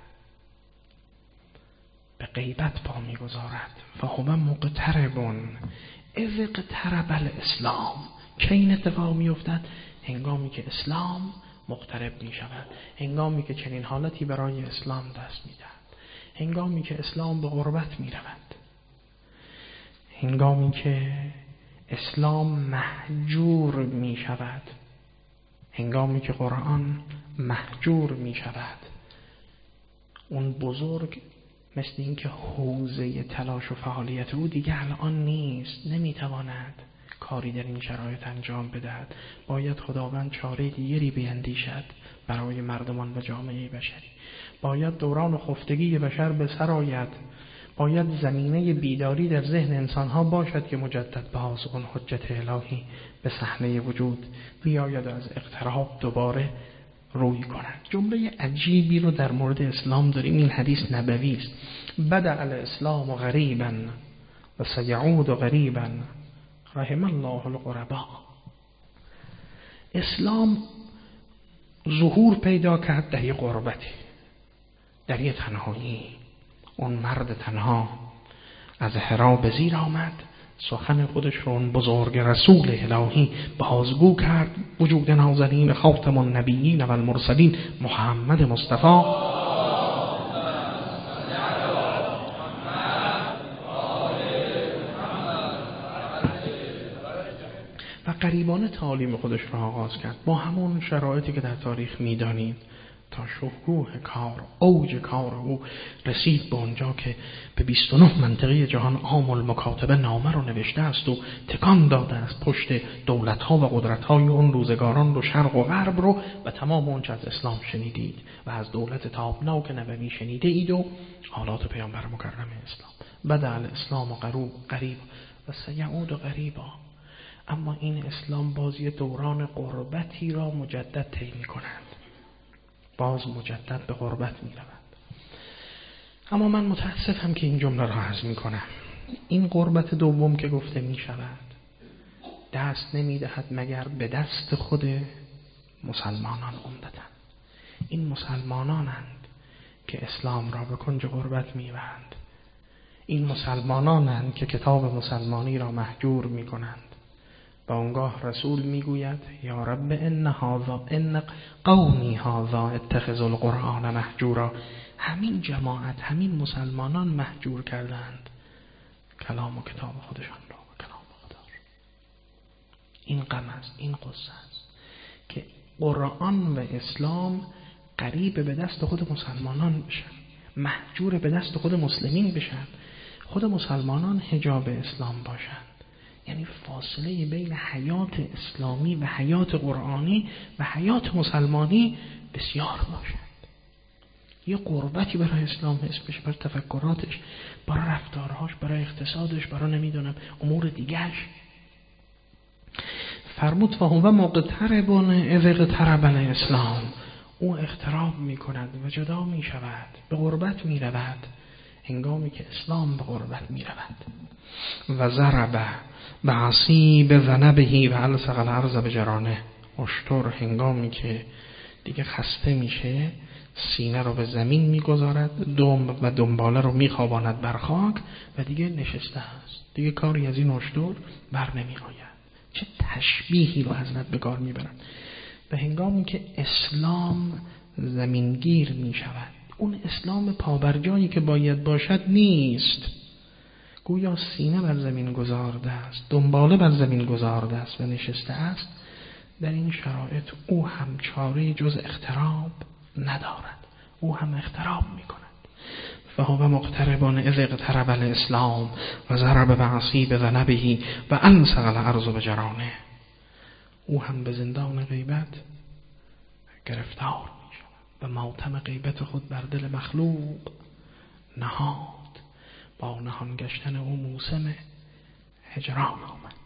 S1: به غیبت پا می گذارد. فهو مقترب اذ اقترب الاسلام. که این اتفاق می افتد؟ هنگامی که اسلام مقترب می شود، هنگامی که چنین حالتی برای اسلام دست می دهد، هنگامی که اسلام به قربت می رود، هنگامی که اسلام محجور می شود، هنگامی که قرآن محجور می شود. اون بزرگ مثل این که حوزه تلاش و فعالیت او دیگه الان نیست، نمیتواند کاری در این شرایط انجام بدهد. باید خداوند چاره دیگری بیندیشد برای مردمان و جامعه بشری. باید دوران خفتگی بشر به سر آید. باید زمینه بیداری در ذهن انسانها باشد که مجدد باز اون حجت الهی به صحنه وجود بیاید و از اقتراب دوباره روی کند. جمله عجیبی رو در مورد اسلام داریم. این حدیث نبوی است. بدأ الاسلام غریبا و سیعود غریبا رحم الله الغرباء. اسلام ظهور پیدا کرد در یه غربتی، در یه تنهایی. اون مرد تنها از حرا به زیر آمد، سخن خودش رو اون بزرگ رسول الهی بازگو کرد. وجود نازنین خاتم النبیین و المرسلین محمد مصطفی و قریبانه تعالیم خودش را آغاز کرد با همون شرایطی که در تاریخ میدانید، تا شکوه کار، اوج کار او رسید به اونجا که به 29 منطقه جهان عام المکاتبه نامه رو نوشته است و تکان داده است پشت دولت‌ها و قدرت‌های اون روزگاران رو، شرق و غرب رو، و تمام اونچه از اسلام شنیدید و از دولت تابناک نبوی شنیده اید و حالات پیامبر مکرم اسلام. بدأ الاسلام قریب و سیعود غریبا. اما این اسلام بازی دوران غربتی را مجدد طی می‌کند، باز مجدد به غربت می رود. اما من متاسفم که این جمله را هضم می کنم. این غربت دوم که گفته می شود دست نمیدهد مگر به دست خود مسلمانان عمدتاً. این مسلمانانند که اسلام را به کنج غربت میبرند. این مسلمانانند که کتاب مسلمانی را مهجور میکنند. و آنگاه رسول میگوید یا رب ان قومی هذا اتخذوا القرآن مهجورا. همین جماعت، همین مسلمانان مهجور کردند کلام و کتاب خودشان را و کلام خدا را. این غم است، این قصه است که قرآن و اسلام قریب به دست خود مسلمانان بشن، مهجور به دست خود مسلمین بشن، خود مسلمانان حجاب اسلام باشند. یعنی فاصله بین حیات اسلامی و حیات قرآنی و حیات مسلمانی بسیار باشد. یه غربتی برای اسلام حس بشه، برای تفکراتش، برای رفتارهاش، برای اقتصادش، برای نمیدونم امور دیگرش. فرمود فهو مقترب اذ اقترب الاسلام. او اقتراب می کند و جدا می شود، به غربت می رود هنگامی که اسلام به غربت می رود. و ضرب بعصیب ذنبه و الصق الارض بجرانه. اشتر هنگامی که دیگه خسته میشه سینه رو به زمین میگذارد، دم و دنباله رو میخواباند بر خاک و دیگه نشسته است. دیگه کاری از این اشتر بر نمی آید. چه تشبیهی رو حضرت به کار میبرند. به هنگامی که اسلام زمینگیر می شود، اون اسلام پابرجایی که باید باشد نیست، گویا سینه بر زمین گذارده است، دنباله بر زمین گذارده است و نشسته است. در این شرایط او هم چاره جز اقتراب ندارد، او هم اقتراب می کند. فهو مقتربان اذ اقترب الاسلام و ضرب بعصیب ذنبه و الصق الارض بجرانه. او هم به زندان غیبت گرفتار می شود و ماتم غیبت خود بر دل مخلوق نهاد. با نهان گشتن او موسم هجران آمد.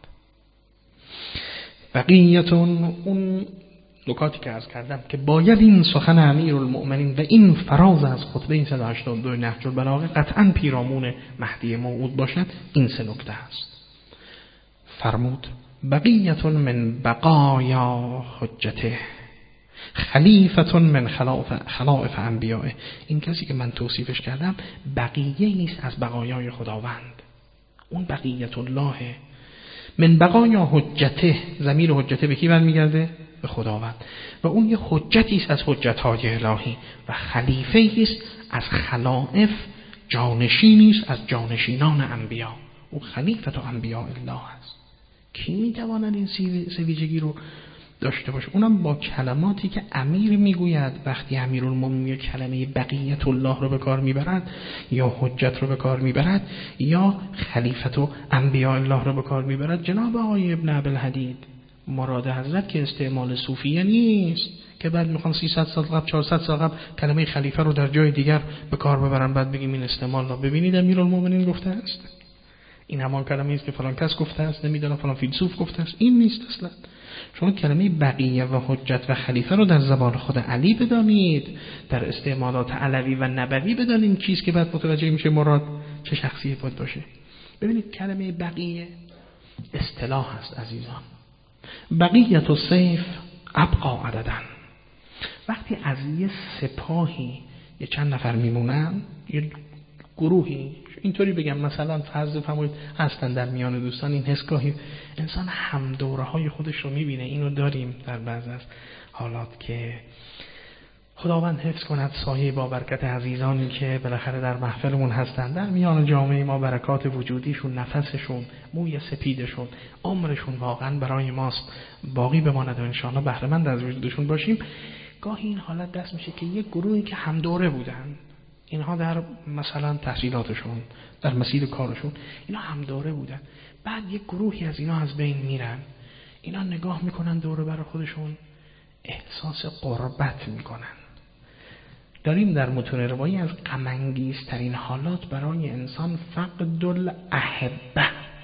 S1: بقیتون، اون نکاتی که عرض کردم که باید این سخن امیرالمؤمنین و این فراز از خطبه 182 نهج البلاغه قطعاً پیرامون مهدی موعود باشد. این سه نکته است. فرمود بقیتون من بقایا حجته خلیفتون من خلائف انبیائه. این کسی که من توصیفش کردم بقیه نیست از بقایای خداوند، اون بقیت الله. من بقایا حجته، ضمیر حجته به کی برمیگرده؟ به خداوند. و اون یه حجتی است از حجت‌های الهی و خلیفه‌ای است از خلائف، جانشینی است از جانشینان انبیا. او خلیفت انبیاء الله است. کی میتواند این سه ویژگی رو داشته باشه؟ اونم با کلماتی که امیر میگوید. وقتی امیرالمومنین کلمه بقیت الله رو به کار میبرد یا حجت رو به کار میبرد یا خلیفت و انبیاء الله رو به کار میبرد، جناب آقای ابن عبدالحدید، مراد حضرت که استعمال صوفیه نیست که بعد میخوان 300 سال قبل 400 سال قبل کلمه خلیفه رو در جای دیگر به کار ببرن بعد بگیم این استعمال رو ببینید امیرالمومنین گفته است. این همان کلمه است که فلان کس گفته است، نمیدونم فلان فیلسوف گفته است. این نیست اصلا. شما کلمه بقیه و حجت و خلیفه رو در زبان خود علی بدانید، در استعمالات علوی و نبوی بدانید چیز که بعد متوجه میشه مراد چه شخصی باید باشه. ببینید کلمه بقیه اصطلاح است عزیزان. بقیت السیف ابقا عددن. وقتی از یه سپاهی یه چند نفر میمونن، یه گروهی، اینطوری بگم مثلا فرض فرمایید هستن در میان دوستان، این حس گاهی انسان هم دوره های خودش رو میبینه. اینو داریم در بعض از حالات که خداوند حفظ کند سایه با برکت عزیزانی که بالاخره در محفلمون هستن، در میان جامعه ما برکات وجودیشون، نفسشون، موی سپیدشون، عمرشون واقعا برای ماست باقی بماند و انشاءالله بهره مند از وجودشون باشیم. گاهی این حالت دست میشه که یک گروهی که هم دوره بودن، اینها در مثلا تحصیلاتشون، در مسیر کارشون اینا هم دوره بودن، بعد یک گروهی از اینا از بین میرن، اینا نگاه میکنن دوره برای خودشون احساس غربت میکنن. داریم در متون روایی از غم انگیزترین حالات برای انسان فقد الاحبه.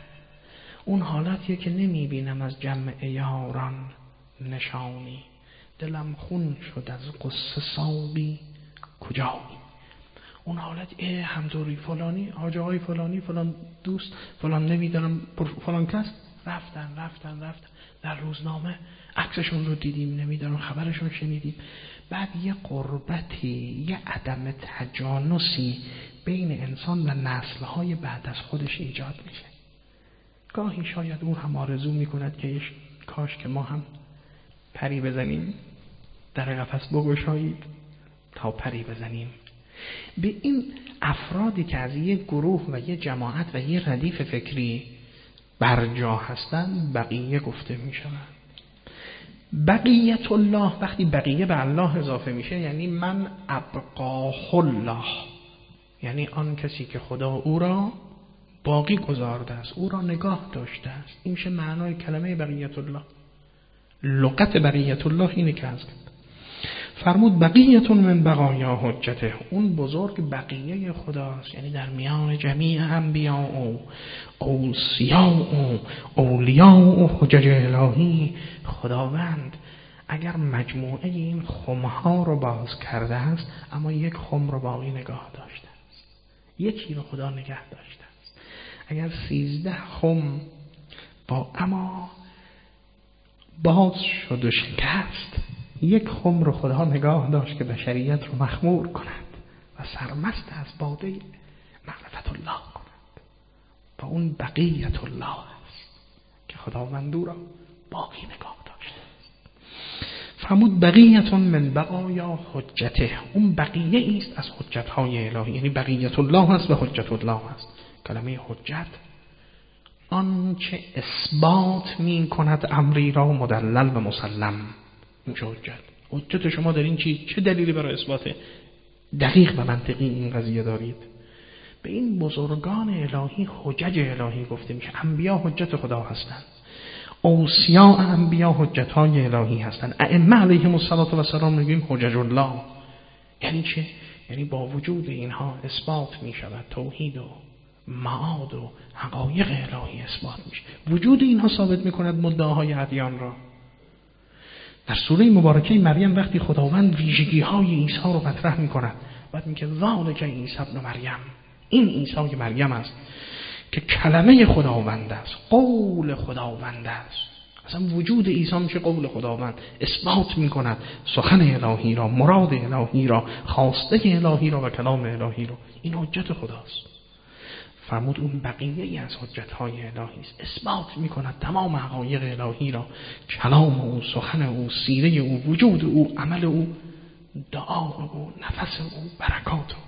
S1: اون حالاتیه که نمیبینم از جمع یاران نشانی، دلم خون شد از قصه ساقی کجایی. اون حالت همدوری فلانی، حاجه های فلانی، فلان دوست، فلان نمیدونم فلان کس رفتن در روزنامه عکسشون رو دیدیم، نمیدونم خبرشون شنیدیم. بعد یه غربتی، یه عدم تجانسی بین انسان و نسل‌های بعد از خودش ایجاد میشه. گاهی شاید اون هم آرزو میکند که کاش که ما هم پری بزنیم، در قفس بگشایید تا پری بزنیم. به این افرادی که از یک گروه و یک جماعت و یک ردیف فکری برجا هستند بقیه گفته می شود. بقیت الله، وقتی بقیه به الله اضافه میشه یعنی من ابقاه الله، یعنی آن کسی که خدا او را باقی گذارده است، او را نگاه داشته است. این میشه معنای کلمه بقیت الله. لغت بقیت الله اینه که هست. فرمود بقیتون من بقایا حجته، اون بزرگ بقیه خداست، یعنی در میان جمیع انبیا و اوصیا و اولیا و حجج الهی خداوند اگر مجموعه این خمها رو باز کرده است اما یک خم رو باقی نگاه داشته است، یکی رو خدا نگه داشته است. اگر 13 خم با اما باز شد و شکست، یک خم رو خدا نگاه داشت که بشریت رو مخمور کند و سرمست از باده معرفت الله کند. و اون بقیت الله است که خداوند او را باقی نگاه داشته است. فرمود بقیتون من بقایا حجته، اون بقیه است از حجتهای الهی، یعنی بقیت الله است و حجت الله است. کلمه حجت آن چه اثبات می کند امری را مدلل و مسلم، این حجت شما در این چه دلیلی برای اثبات دقیق و منطقی این قضیه دارید؟ به این بزرگان الهی حجج الهی گفته میشه. انبیا حجت خدا هستند، اوصیا انبیا حجت های الهی هستند، ائمه علیهم السلام میگیم حجج الله. یعنی چه؟ یعنی با وجود اینها اثبات میشود توحید و معاد و حقایق الهی اثبات میشه. وجود اینها ثابت میکند مدعاهای ادیان را. در سوره مبارکه مریم وقتی خداوند ویژگی‌های عیسی رو مطرح می‌کند، بعد میگه ذالک عیسی ابن مریم، این عیسی مریم است که کلمه خداوند است، قول خداوند است. اصلا وجود عیسی میشه قول خداوند، اثبات می‌کند سخن الهی را، مراد الهی را، خواسته الهی را و کلام الهی را. این حجت خداست. فرمود اون بقیه از حجت‌های الهی است، اثبات می‌کند تمام حقایق الهی را، کلام او، سخن او، سیره او، وجود او، عمل او، دعا او، نفس او، برکات او.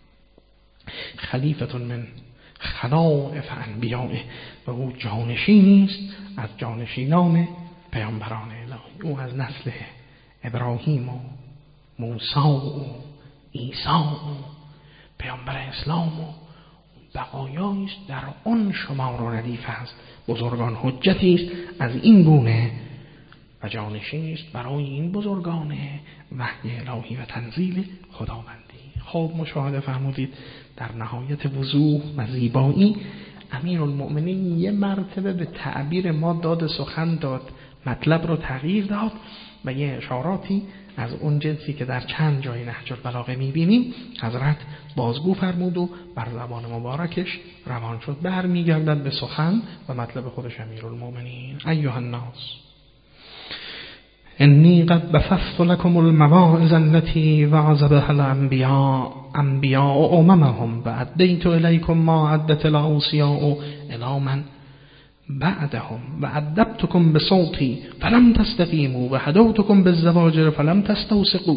S1: خلیفة من خلائف انبیائه، و او جانشینی است از جانشینان پیامبران الهی. او از نسل ابراهیم و موسی و عیسی و پیامبر اسلام و بقایایی است در آن شمار و ردیف است. بزرگان حجتی است از این گونه و جانشینی است برای این بزرگان وحی الهی و تنزیل خداوندی. خب مشاهده فرمودید در نهایت وضوح و زیبایی امیرالمؤمنین یه مرتبه به تعبیر ما داد سخن داد، مطلب رو تغییر داد و یه اشاراتی از اون جنسی که در چند جای نهج البلاغه می‌بینیم حضرت بازگو فرمود و بر زبان مبارکش روان شد. برمیگردد به سخن و مطلب خودش امیرالمؤمنین. ایها الناس انی قد بثثت لكم المواعظ التي وعظ بها الانبیاء اممهم و ادیت الیکم ما عدت الاوصیاء الی من بعدهم و ادبتكم بصوتی فلم تستقیموا و هدوتكم بالزواجر فلم تستوثقوا.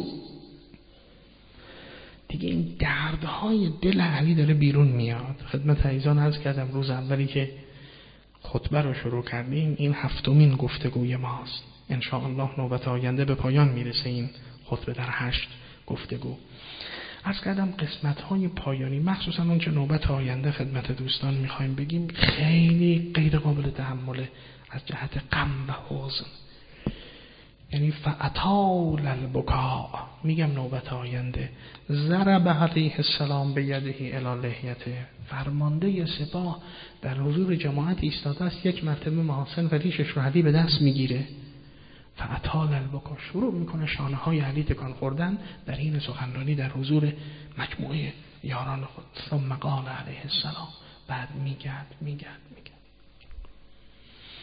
S1: دیگه این دردهای دل علی داره بیرون میاد. خدمت عزیزان عرض کردم روز اولی که خطبه رو شروع کردیم این 7مین گفتگوی ماست. ان شاء الله نوبت آینده به پایان میرسه این خطبه در 8 گفتگو. عرض کردم قسمت‌های پایانی مخصوصا اون که نوبت آینده خدمت دوستان می‌خوایم بگیم خیلی غیر قابل تحمله از جهت غم و حزن. یعنی فاطال البکا، میگم نوبت آینده. ضرب علیه السلام به یده الی لحیته، فرمانده سپاه در حضور جماعت ایستاده است، یک مرتبه محاسن و ریشش رو علی به دست میگیره. فاطال البکا، شروع میکنه شانه های علی تکان خوردن در این سخنرانی در حضور مجموعه یاران خود. ثم قال علیه السلام، بعد میگه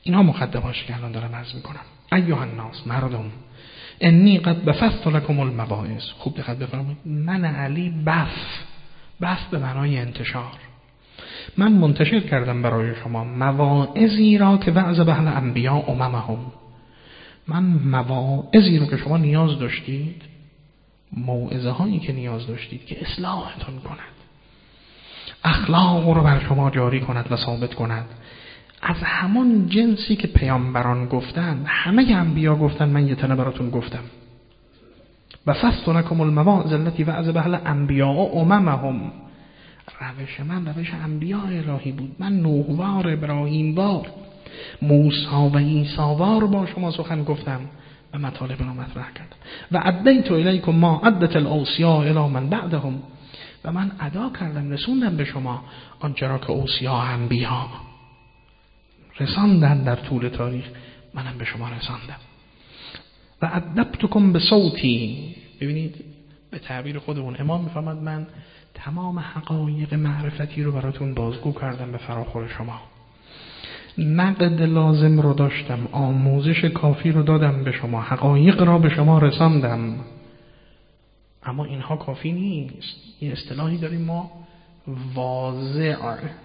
S1: اینها مقدماش که الان دارم عرض میکنم. ایها الناس، مردم، انی قد بثثت لكم المواعظ. خوب دقت بفرمایید، من علی بث به معنای انتشار، من منتشر کردم برای شما مواعظی را که وعظ به الانبیاء اممهم، من مواعظی رو که شما نیاز داشتید، موعظه هایی که نیاز داشتید که اصلاحتون کند، اخلاق رو بر شما جاری کند و ثابت کند، از همون جنسی که پیامبران گفتن، همه انبیا گفتن، من یه تنه براتون گفتم. بثثت لكم المواعظ التي وعظ بها الانبیاء اممهم. روش من روش انبیاء الهی بود. من نوحوار، ابراهیم وار، موسی و عیسی وار با شما سخن گفتم و مطالب رو مطرح کردم. و ادیت الیکم ما عدت الاوصیاء الی من بعدهم. و من ادا کردم، رسوندم به شما آنچه را که اوصیا انبیا رساندن در طول تاریخ، منم به شما رساندم. و ادبتکم به صوتی. ببینید به تعبیر خودمون امام میفهمد من تمام حقایق معرفتی رو براتون بازگو کردم به فراخور شما، نقد لازم رو داشتم، آموزش کافی رو دادم به شما، حقایق را به شما رساندم. اما اینها کافی نیست. یه اصطلاحی داریم ما، واضع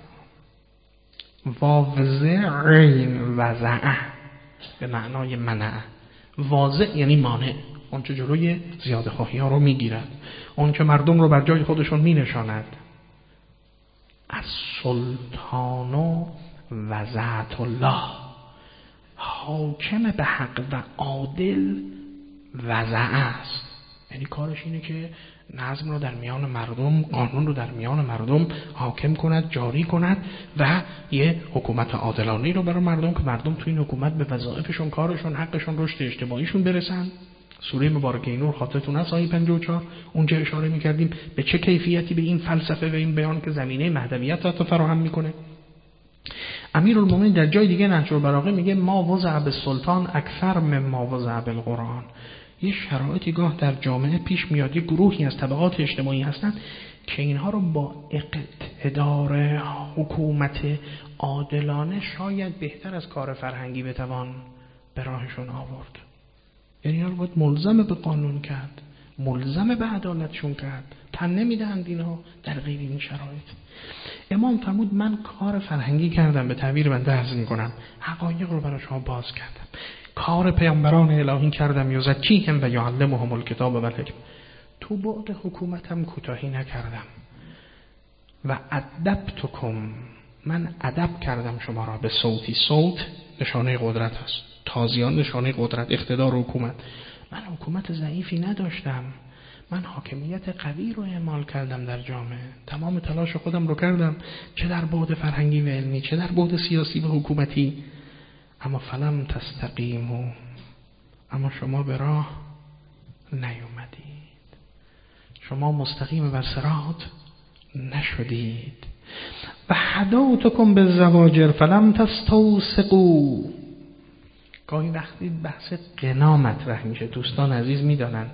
S1: به معنای منع. واضع یعنی مانع، اون که جلوی زیاده خواهی ها رو میگیرد، اون که مردم رو بر جای خودشون مینشاند. از سلطان و وضعت الله، حاکم به حق و عادل وضع است، یعنی کارش اینه که نظم رو در میان مردم، قانون رو در میان مردم حاکم کند، جاری کند و یه حکومت عادلانه رو برای مردم که مردم تو این حکومت به وظایفشون، کارشون، حقشون، رشد اجتماعیشون برسن. سوره مبارکه نور خاطرتون هست آیه 54 اونجا اشاره می‌کردیم به چه کیفیتی به این فلسفه و این بیان که زمینه مهدویت رو فراهم میکنه. امیرالمومنین در جای دیگه نهج البلاغه میگه ما وضع بالسلطان اکثر مما وضع بالقرآن. یه شرایطی گاه در جامعه پیش میاد، یه گروهی از طبقات اجتماعی هستن که اینها رو با اقتدار حکومت عادلانه شاید بهتر از کار فرهنگی بتوان به راهشون آورد. یعنی اینا رو باید ملزم به قانون کرد، ملزم به عدالتشون کرد، تن نمیدهند اینها در غیر این شرایط. امام فرمود من کار فرهنگی کردم، به تعبیر بنده عرض میکنم حقایق رو برای شما باز کردم، کار پیامبران الهی کردم، یزکیهم و یعلمهم الکتاب و الحکمة. تو بعد حکومتم کوتاهی نکردم. و ادبتکم، من ادب کردم شما را به صوتی. صوت نشانه قدرت است، تازیان نشانه قدرت، اقتدار و حکومت. من حکومت ضعیفی نداشتم، من حاکمیت قوی رو اعمال کردم در جامعه، تمام تلاش خودم رو کردم، چه در بعد فرهنگی و علمی، چه در بعد سیاسی و حکومتی. اما فلم تستقیموا، اما شما به راه نیومدید، شما مستقیم بر صراط نشدید. و هدوتکم بالزواجر فلم تستوثقوا. گاهی وقتی بحث غنا مطرح میشه، دوستان عزیز میدانند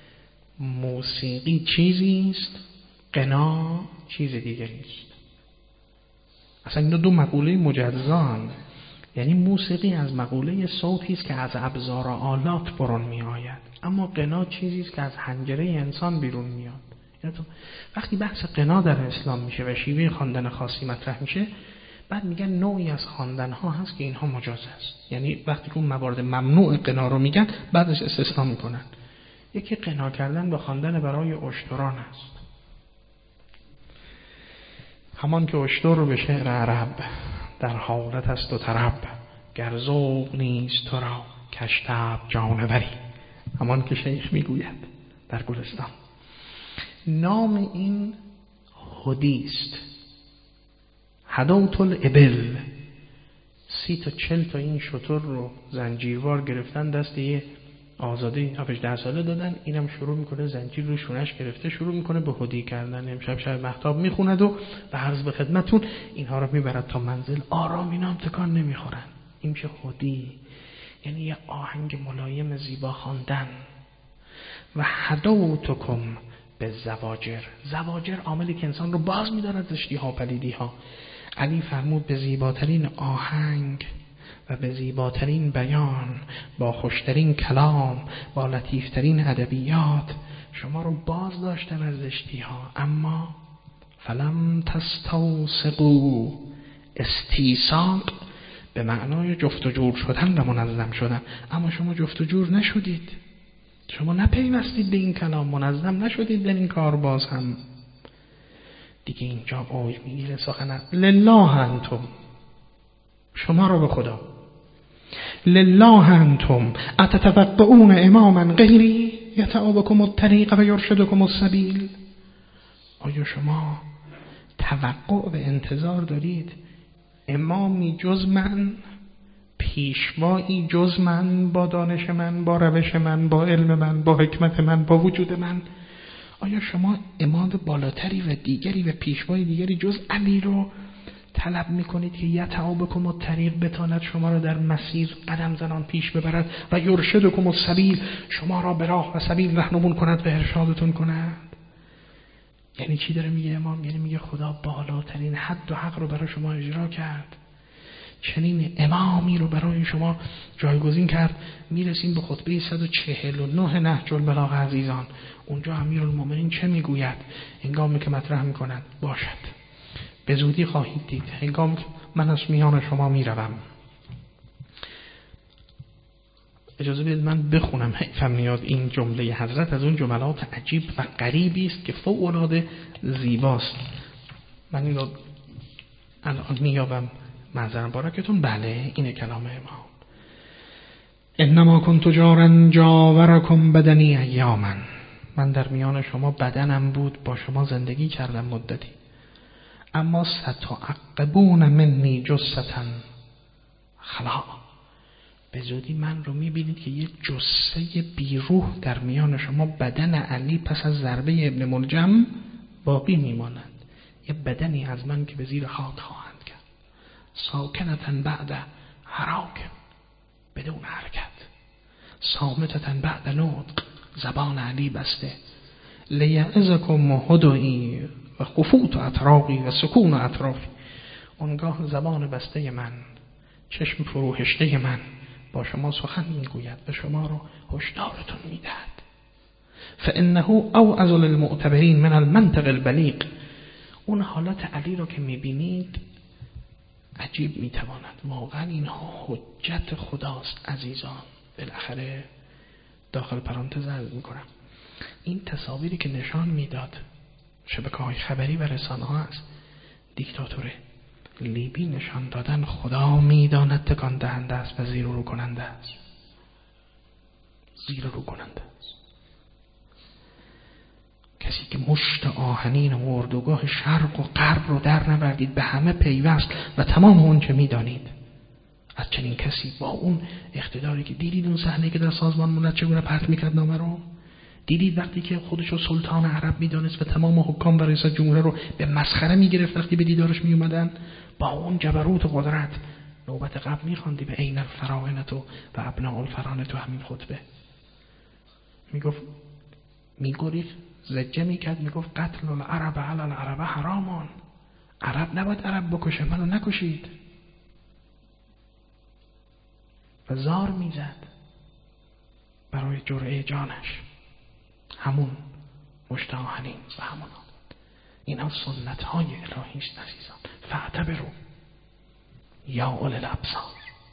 S1: موسیقی چیزی است، غنا چیز دیگری است. اصلا این دو مقوله مجزان. یعنی موسیقی از مقوله صوتی است که از ابزار و آلات برون می آید، اما غنا چیزی است که از حنجره انسان بیرون میاد. وقتی بحث غنا در اسلام میشه و شیوه خواندن خاصی مطرح میشه، بعد میگن نوعی از خواندن ها هست که اینها مجاز است. یعنی وقتی که اون موارد ممنوع غنا رو میگن بعدش استثناء میکنن. یکی غنا کردن با خواندن برای اشتران است، همان که اشتر رو به شعر عرب در حالت است و طرب، گر ذوق نیست تو را کشتب جانوری. همان که شیخ میگوید در گلستان. نام این هدیست، هدوت الابل. 30 تا 40 تا این شتر رو زنجیروار گرفتن، دست یه آزاده 7-10 ساله دادن، اینم شروع میکنه زنجیر رو شونش گرفته شروع میکنه به هدی کردن. امشب شب مهتاب میخوند و به عرض به خدمتون اینها رو میبرد تا منزل، آرام اینا هم تکان نمیخورن. این میشه هدی، یعنی یه آهنگ ملایم زیبا خواندن. و هدوتکم به زواجر. زواجر عاملی که انسان رو باز میدارد زشتی ها، پلیدی ها. علی فرمود به زیباترین آهنگ و به زیباترین بیان، با خوشترین کلام، با لطیفترین ادبیات شما رو باز داشتن از زشتی ها. اما فلم تستوثقوا، استیثاق به معنای جفت و جور شدن و منظم شدن، اما شما جفت و جور نشدید، شما نپیوستید به این کلام، منظم نشدید در این کار. باز هم دیگه اینجا اوج میگیره سخن لله انتم، شما رو به خدا، لله انتم اتتوقعون اماما غیری یتعوبکم الطریق و یرشدکم السبیل. آیا شما توقع و انتظار دارید امامی جز من، پیشوایی جز من، با دانش من، با روش من، با علم من، با حکمت من، با وجود من، آیا شما امام بالاتری و دیگری و پیشوای دیگری جز علی رو طلب میکنید که یتعوبکم الطریق، بتاند شما را در مسیر قدم زنان پیش ببرد، و یرشدکم السبیل، شما را به راه و سبیل رهنمون کند و ارشادتون کند؟ یعنی چی داره میگه امام؟ یعنی میگه خدا بالاترین حد و حق رو برای شما اجرا کرد، چنین امامی رو برای شما جایگزین کرد. میرسیم به خطبه 149 نهج البلاغه عزیزان. اونجا امیرالمومنین چه میگوید هنگامی که مطرح میکند؟ باشد به زودی خواهید دید، هنگام که من از میان شما میروم. اجازه بدید من بخونم، حیفم میاد این جمله حضرت از اون جملات عجیب و غریبی است که فوق‌العاده زیباست. من اینو الان میابم، معذرت بارکتون. بله اینه کلام امام. انما کنت جارا جاورکم بدنی ایاما، من در میان شما بدنم بود، با شما زندگی کردم مدتی. اما ستعقبون منی جثة خلا، به زودی من رو میبینید که یه جثه بیروح در میان شما، بدن علی پس از ضربه ابن ملجم باقی میماند، یه بدنی از من که به زیر خاک خواهند کرد. ساکنتن بعد حراک، بدون حرکت. صامتتن بعد نطق، زبان علی بسته. لیعظکم هدوئی و خفوت اطراقی و سکون اطرافی، اونگاه زبان بسته من، چشم فروهشته من با شما سخن میگوید و شما رو هشدارتون میدهد. فانه اوعظ للمعتبرین من المنطق البلیغ. اون حالات علی رو که میبینید عجیب میتواند، واقعا اینها حجت خداست عزیزان. بالاخره داخل پرانتز عرض میکنم، این تصاویری که نشان میداد شبکه‌های خبری و رسانه ها است، دیکتاتور لیبی نشان دادن خدا میداند تکان دهنده است و زیر و رو کننده است. زیر و رو کننده است. کسی که مشت آهنین و اردوگاه شرق و غرب رو در نوردید، به همه پیوست و تمام اون چه میدانید از چنین کسی با اون اقتداری که دیدید اون صحنه که در سازمان ملل چگونه پرت میکرد نامه رو، دیدید وقتی که خودش رو سلطان عرب میدانست و تمام حکام و رئیس جمهور رو به مسخره میگرفت وقتی به دیدارش میومدن، با اون جبروت و قدرت نوبت قبل میخواندی به عین الفراعنه و ابناء الفراعنه تو همین خطبه میگفت، میگریخت، زجه میکرد، میگفت قتل العرب علی العرب حرامان، عرب نباید عرب بکشه، منو نکشید. و زار میزد برای جرعه جانش، همون مشت آهنین و همون اینا سنت های الهی است عزیزان. فاعتبروا یا اولی الابصار.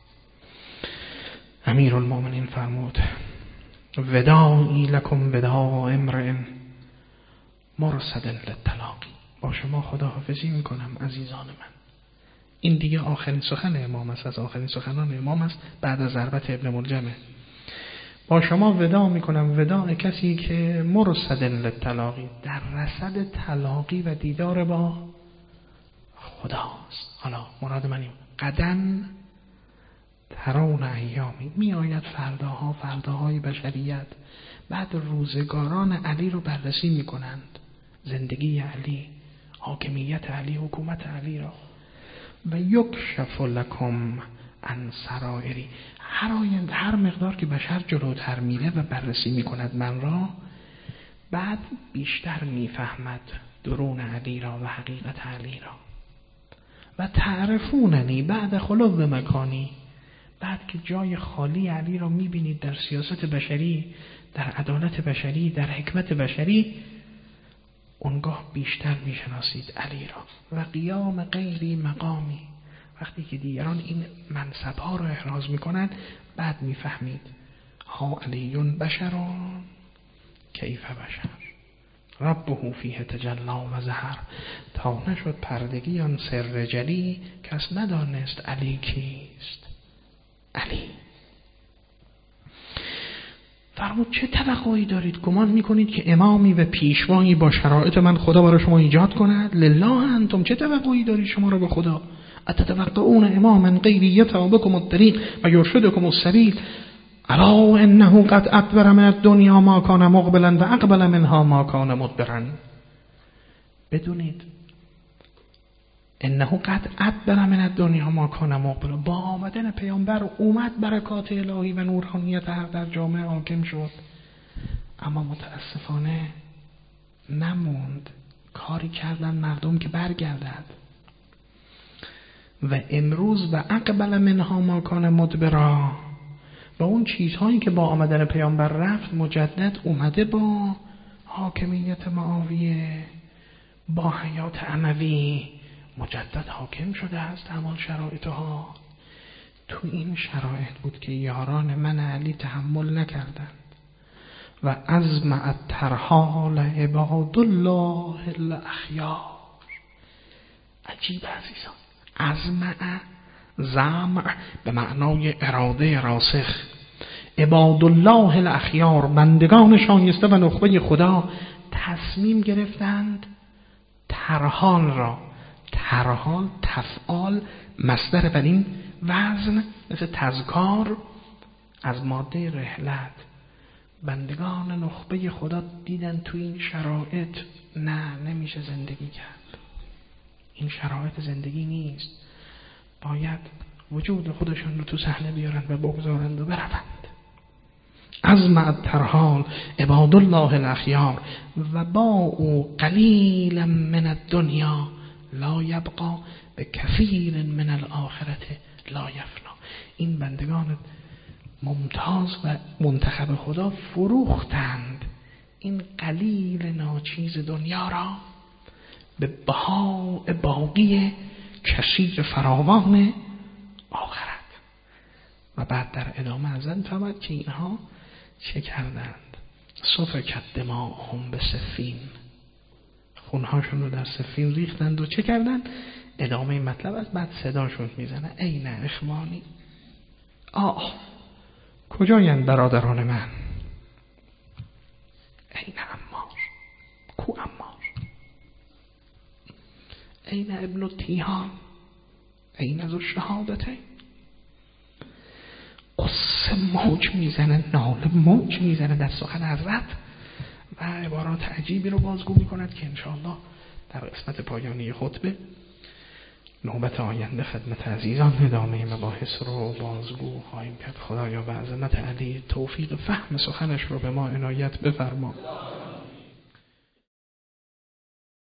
S1: امیرالمومنین فرمود وداعی لکم وداع امرئ مرصد للتلاقی، با شما خداحافظی میکنم عزیزان من. این دیگه آخرین سخن امام است، از آخرین سخنان امام است بعد از ضربت ابن ملجمه. با شما وداع میکنم، وداع کسی که مرصد للتلاقی، در رصد تلاقی و دیدار با خداست. حالا مراد من این قدن ترون ایامی، می آید فرداها، فرداهای بشریت بعد روزگاران علی رو بررسی می کنند، زندگی علی، حاکمیت علی، حکومت علی را. و یکشف لکم عن سرائری، هر مقدار که بشر جلوتر میره و بررسی می کند من را، بعد بیشتر می فهمد درون علی را و حقیقت علی را. و تعرفوننی بعد خلو مکانی، بعد که جای خالی علی را میبینید در سیاست بشری، در عدالت بشری، در حکمت بشری، اونگاه بیشتر میشناسید علی را. و قیام غیری مقامی، وقتی که دیگران این منصب‌ها رو احراز میکنن بعد میفهمید ها علیون بشرون کیف بشر ربه فیه تجلا و ظهر. تا نشد پردگی آن سر جلی، کس ندانست علی کیست. علی فرمود چه توقعی دارید؟ گمان میکنید که امامی و پیشوایی با شرایط من خدا برای شما ایجاد کند؟ لله انتم، چه توقعی دارید شما را به خدا؟ اتتوقعون اماما غیری یتابکم الطریق و یرشدکم السبیل الا انه قد ادبر من الدنیا ما کان مقبلا و اقبل منها ما کان مدبرا. بدونید انه قد ادبر من الدنیا ما کان مقبلا، با آمدن پیامبر اومد برکات الهی و نورانیت در جامعه حاکم شد، اما متاسفانه نموند. کاری کردن مردم که برگردد. و امروز و اقبل منها ما کان مدبرا، و اون چیزهایی که با آمدن پیامبر رفت مجدد اومده با حاکمیت معاویه، با حیات اموی مجدد حاکم شده است. اما شرایطها تو این شرایط بود که یاران من علی تحمل نکردند و عزم الترحال عباد الله الاخیار. عجیب عزیزان، زمع به معنای اراده راسخ، عباد الله الاخیار، بندگان شایسته و نخبه خدا تصمیم گرفتند ترحال را، ترحال تفعال مصدر بر این وزن مثل تذکار از ماده رحلت. بندگان نخبه خدا دیدن تو این شرایط نه نمیشه زندگی کرد، این شرایط زندگی نیست، باید وجود خودشون رو تو صحنه بیارن و بگذارند و بروند. عزم الترحال عباد الله الاخیار و با او قلیلا من الدنیا لا یبقا به کثیر من الاخرت لا یفنا. این بندگان ممتاز و منتخب خدا فروختند این قلیل ناچیز دنیا را به بهای باقی کثیر فراوان آخرت. و بعد در ادامه ازن فهمد که اینها چه کردند؟ سفکت دماءهم به سفین، خونهاشون رو در سفین ریختند و چه کردند؟ ادامه مطلب از بعد صداشون میزنه این اخوانی، کجایند برادران من؟ این عمار، کو عمار؟ این ابن تیهان، این از شهادتین. قصه موج میزنه، ناله موج میزنه در سخن حضرت و عبارات عجیبی رو بازگو میکند که انشاءالله در قسمت پایانی خطبه نوبت آینده خدمت عزیزان ادامه مباحث رو بازگو خواهیم کرد. خدایا به عظمت علی توفیق فهم سخنش رو به ما عنایت بفرما.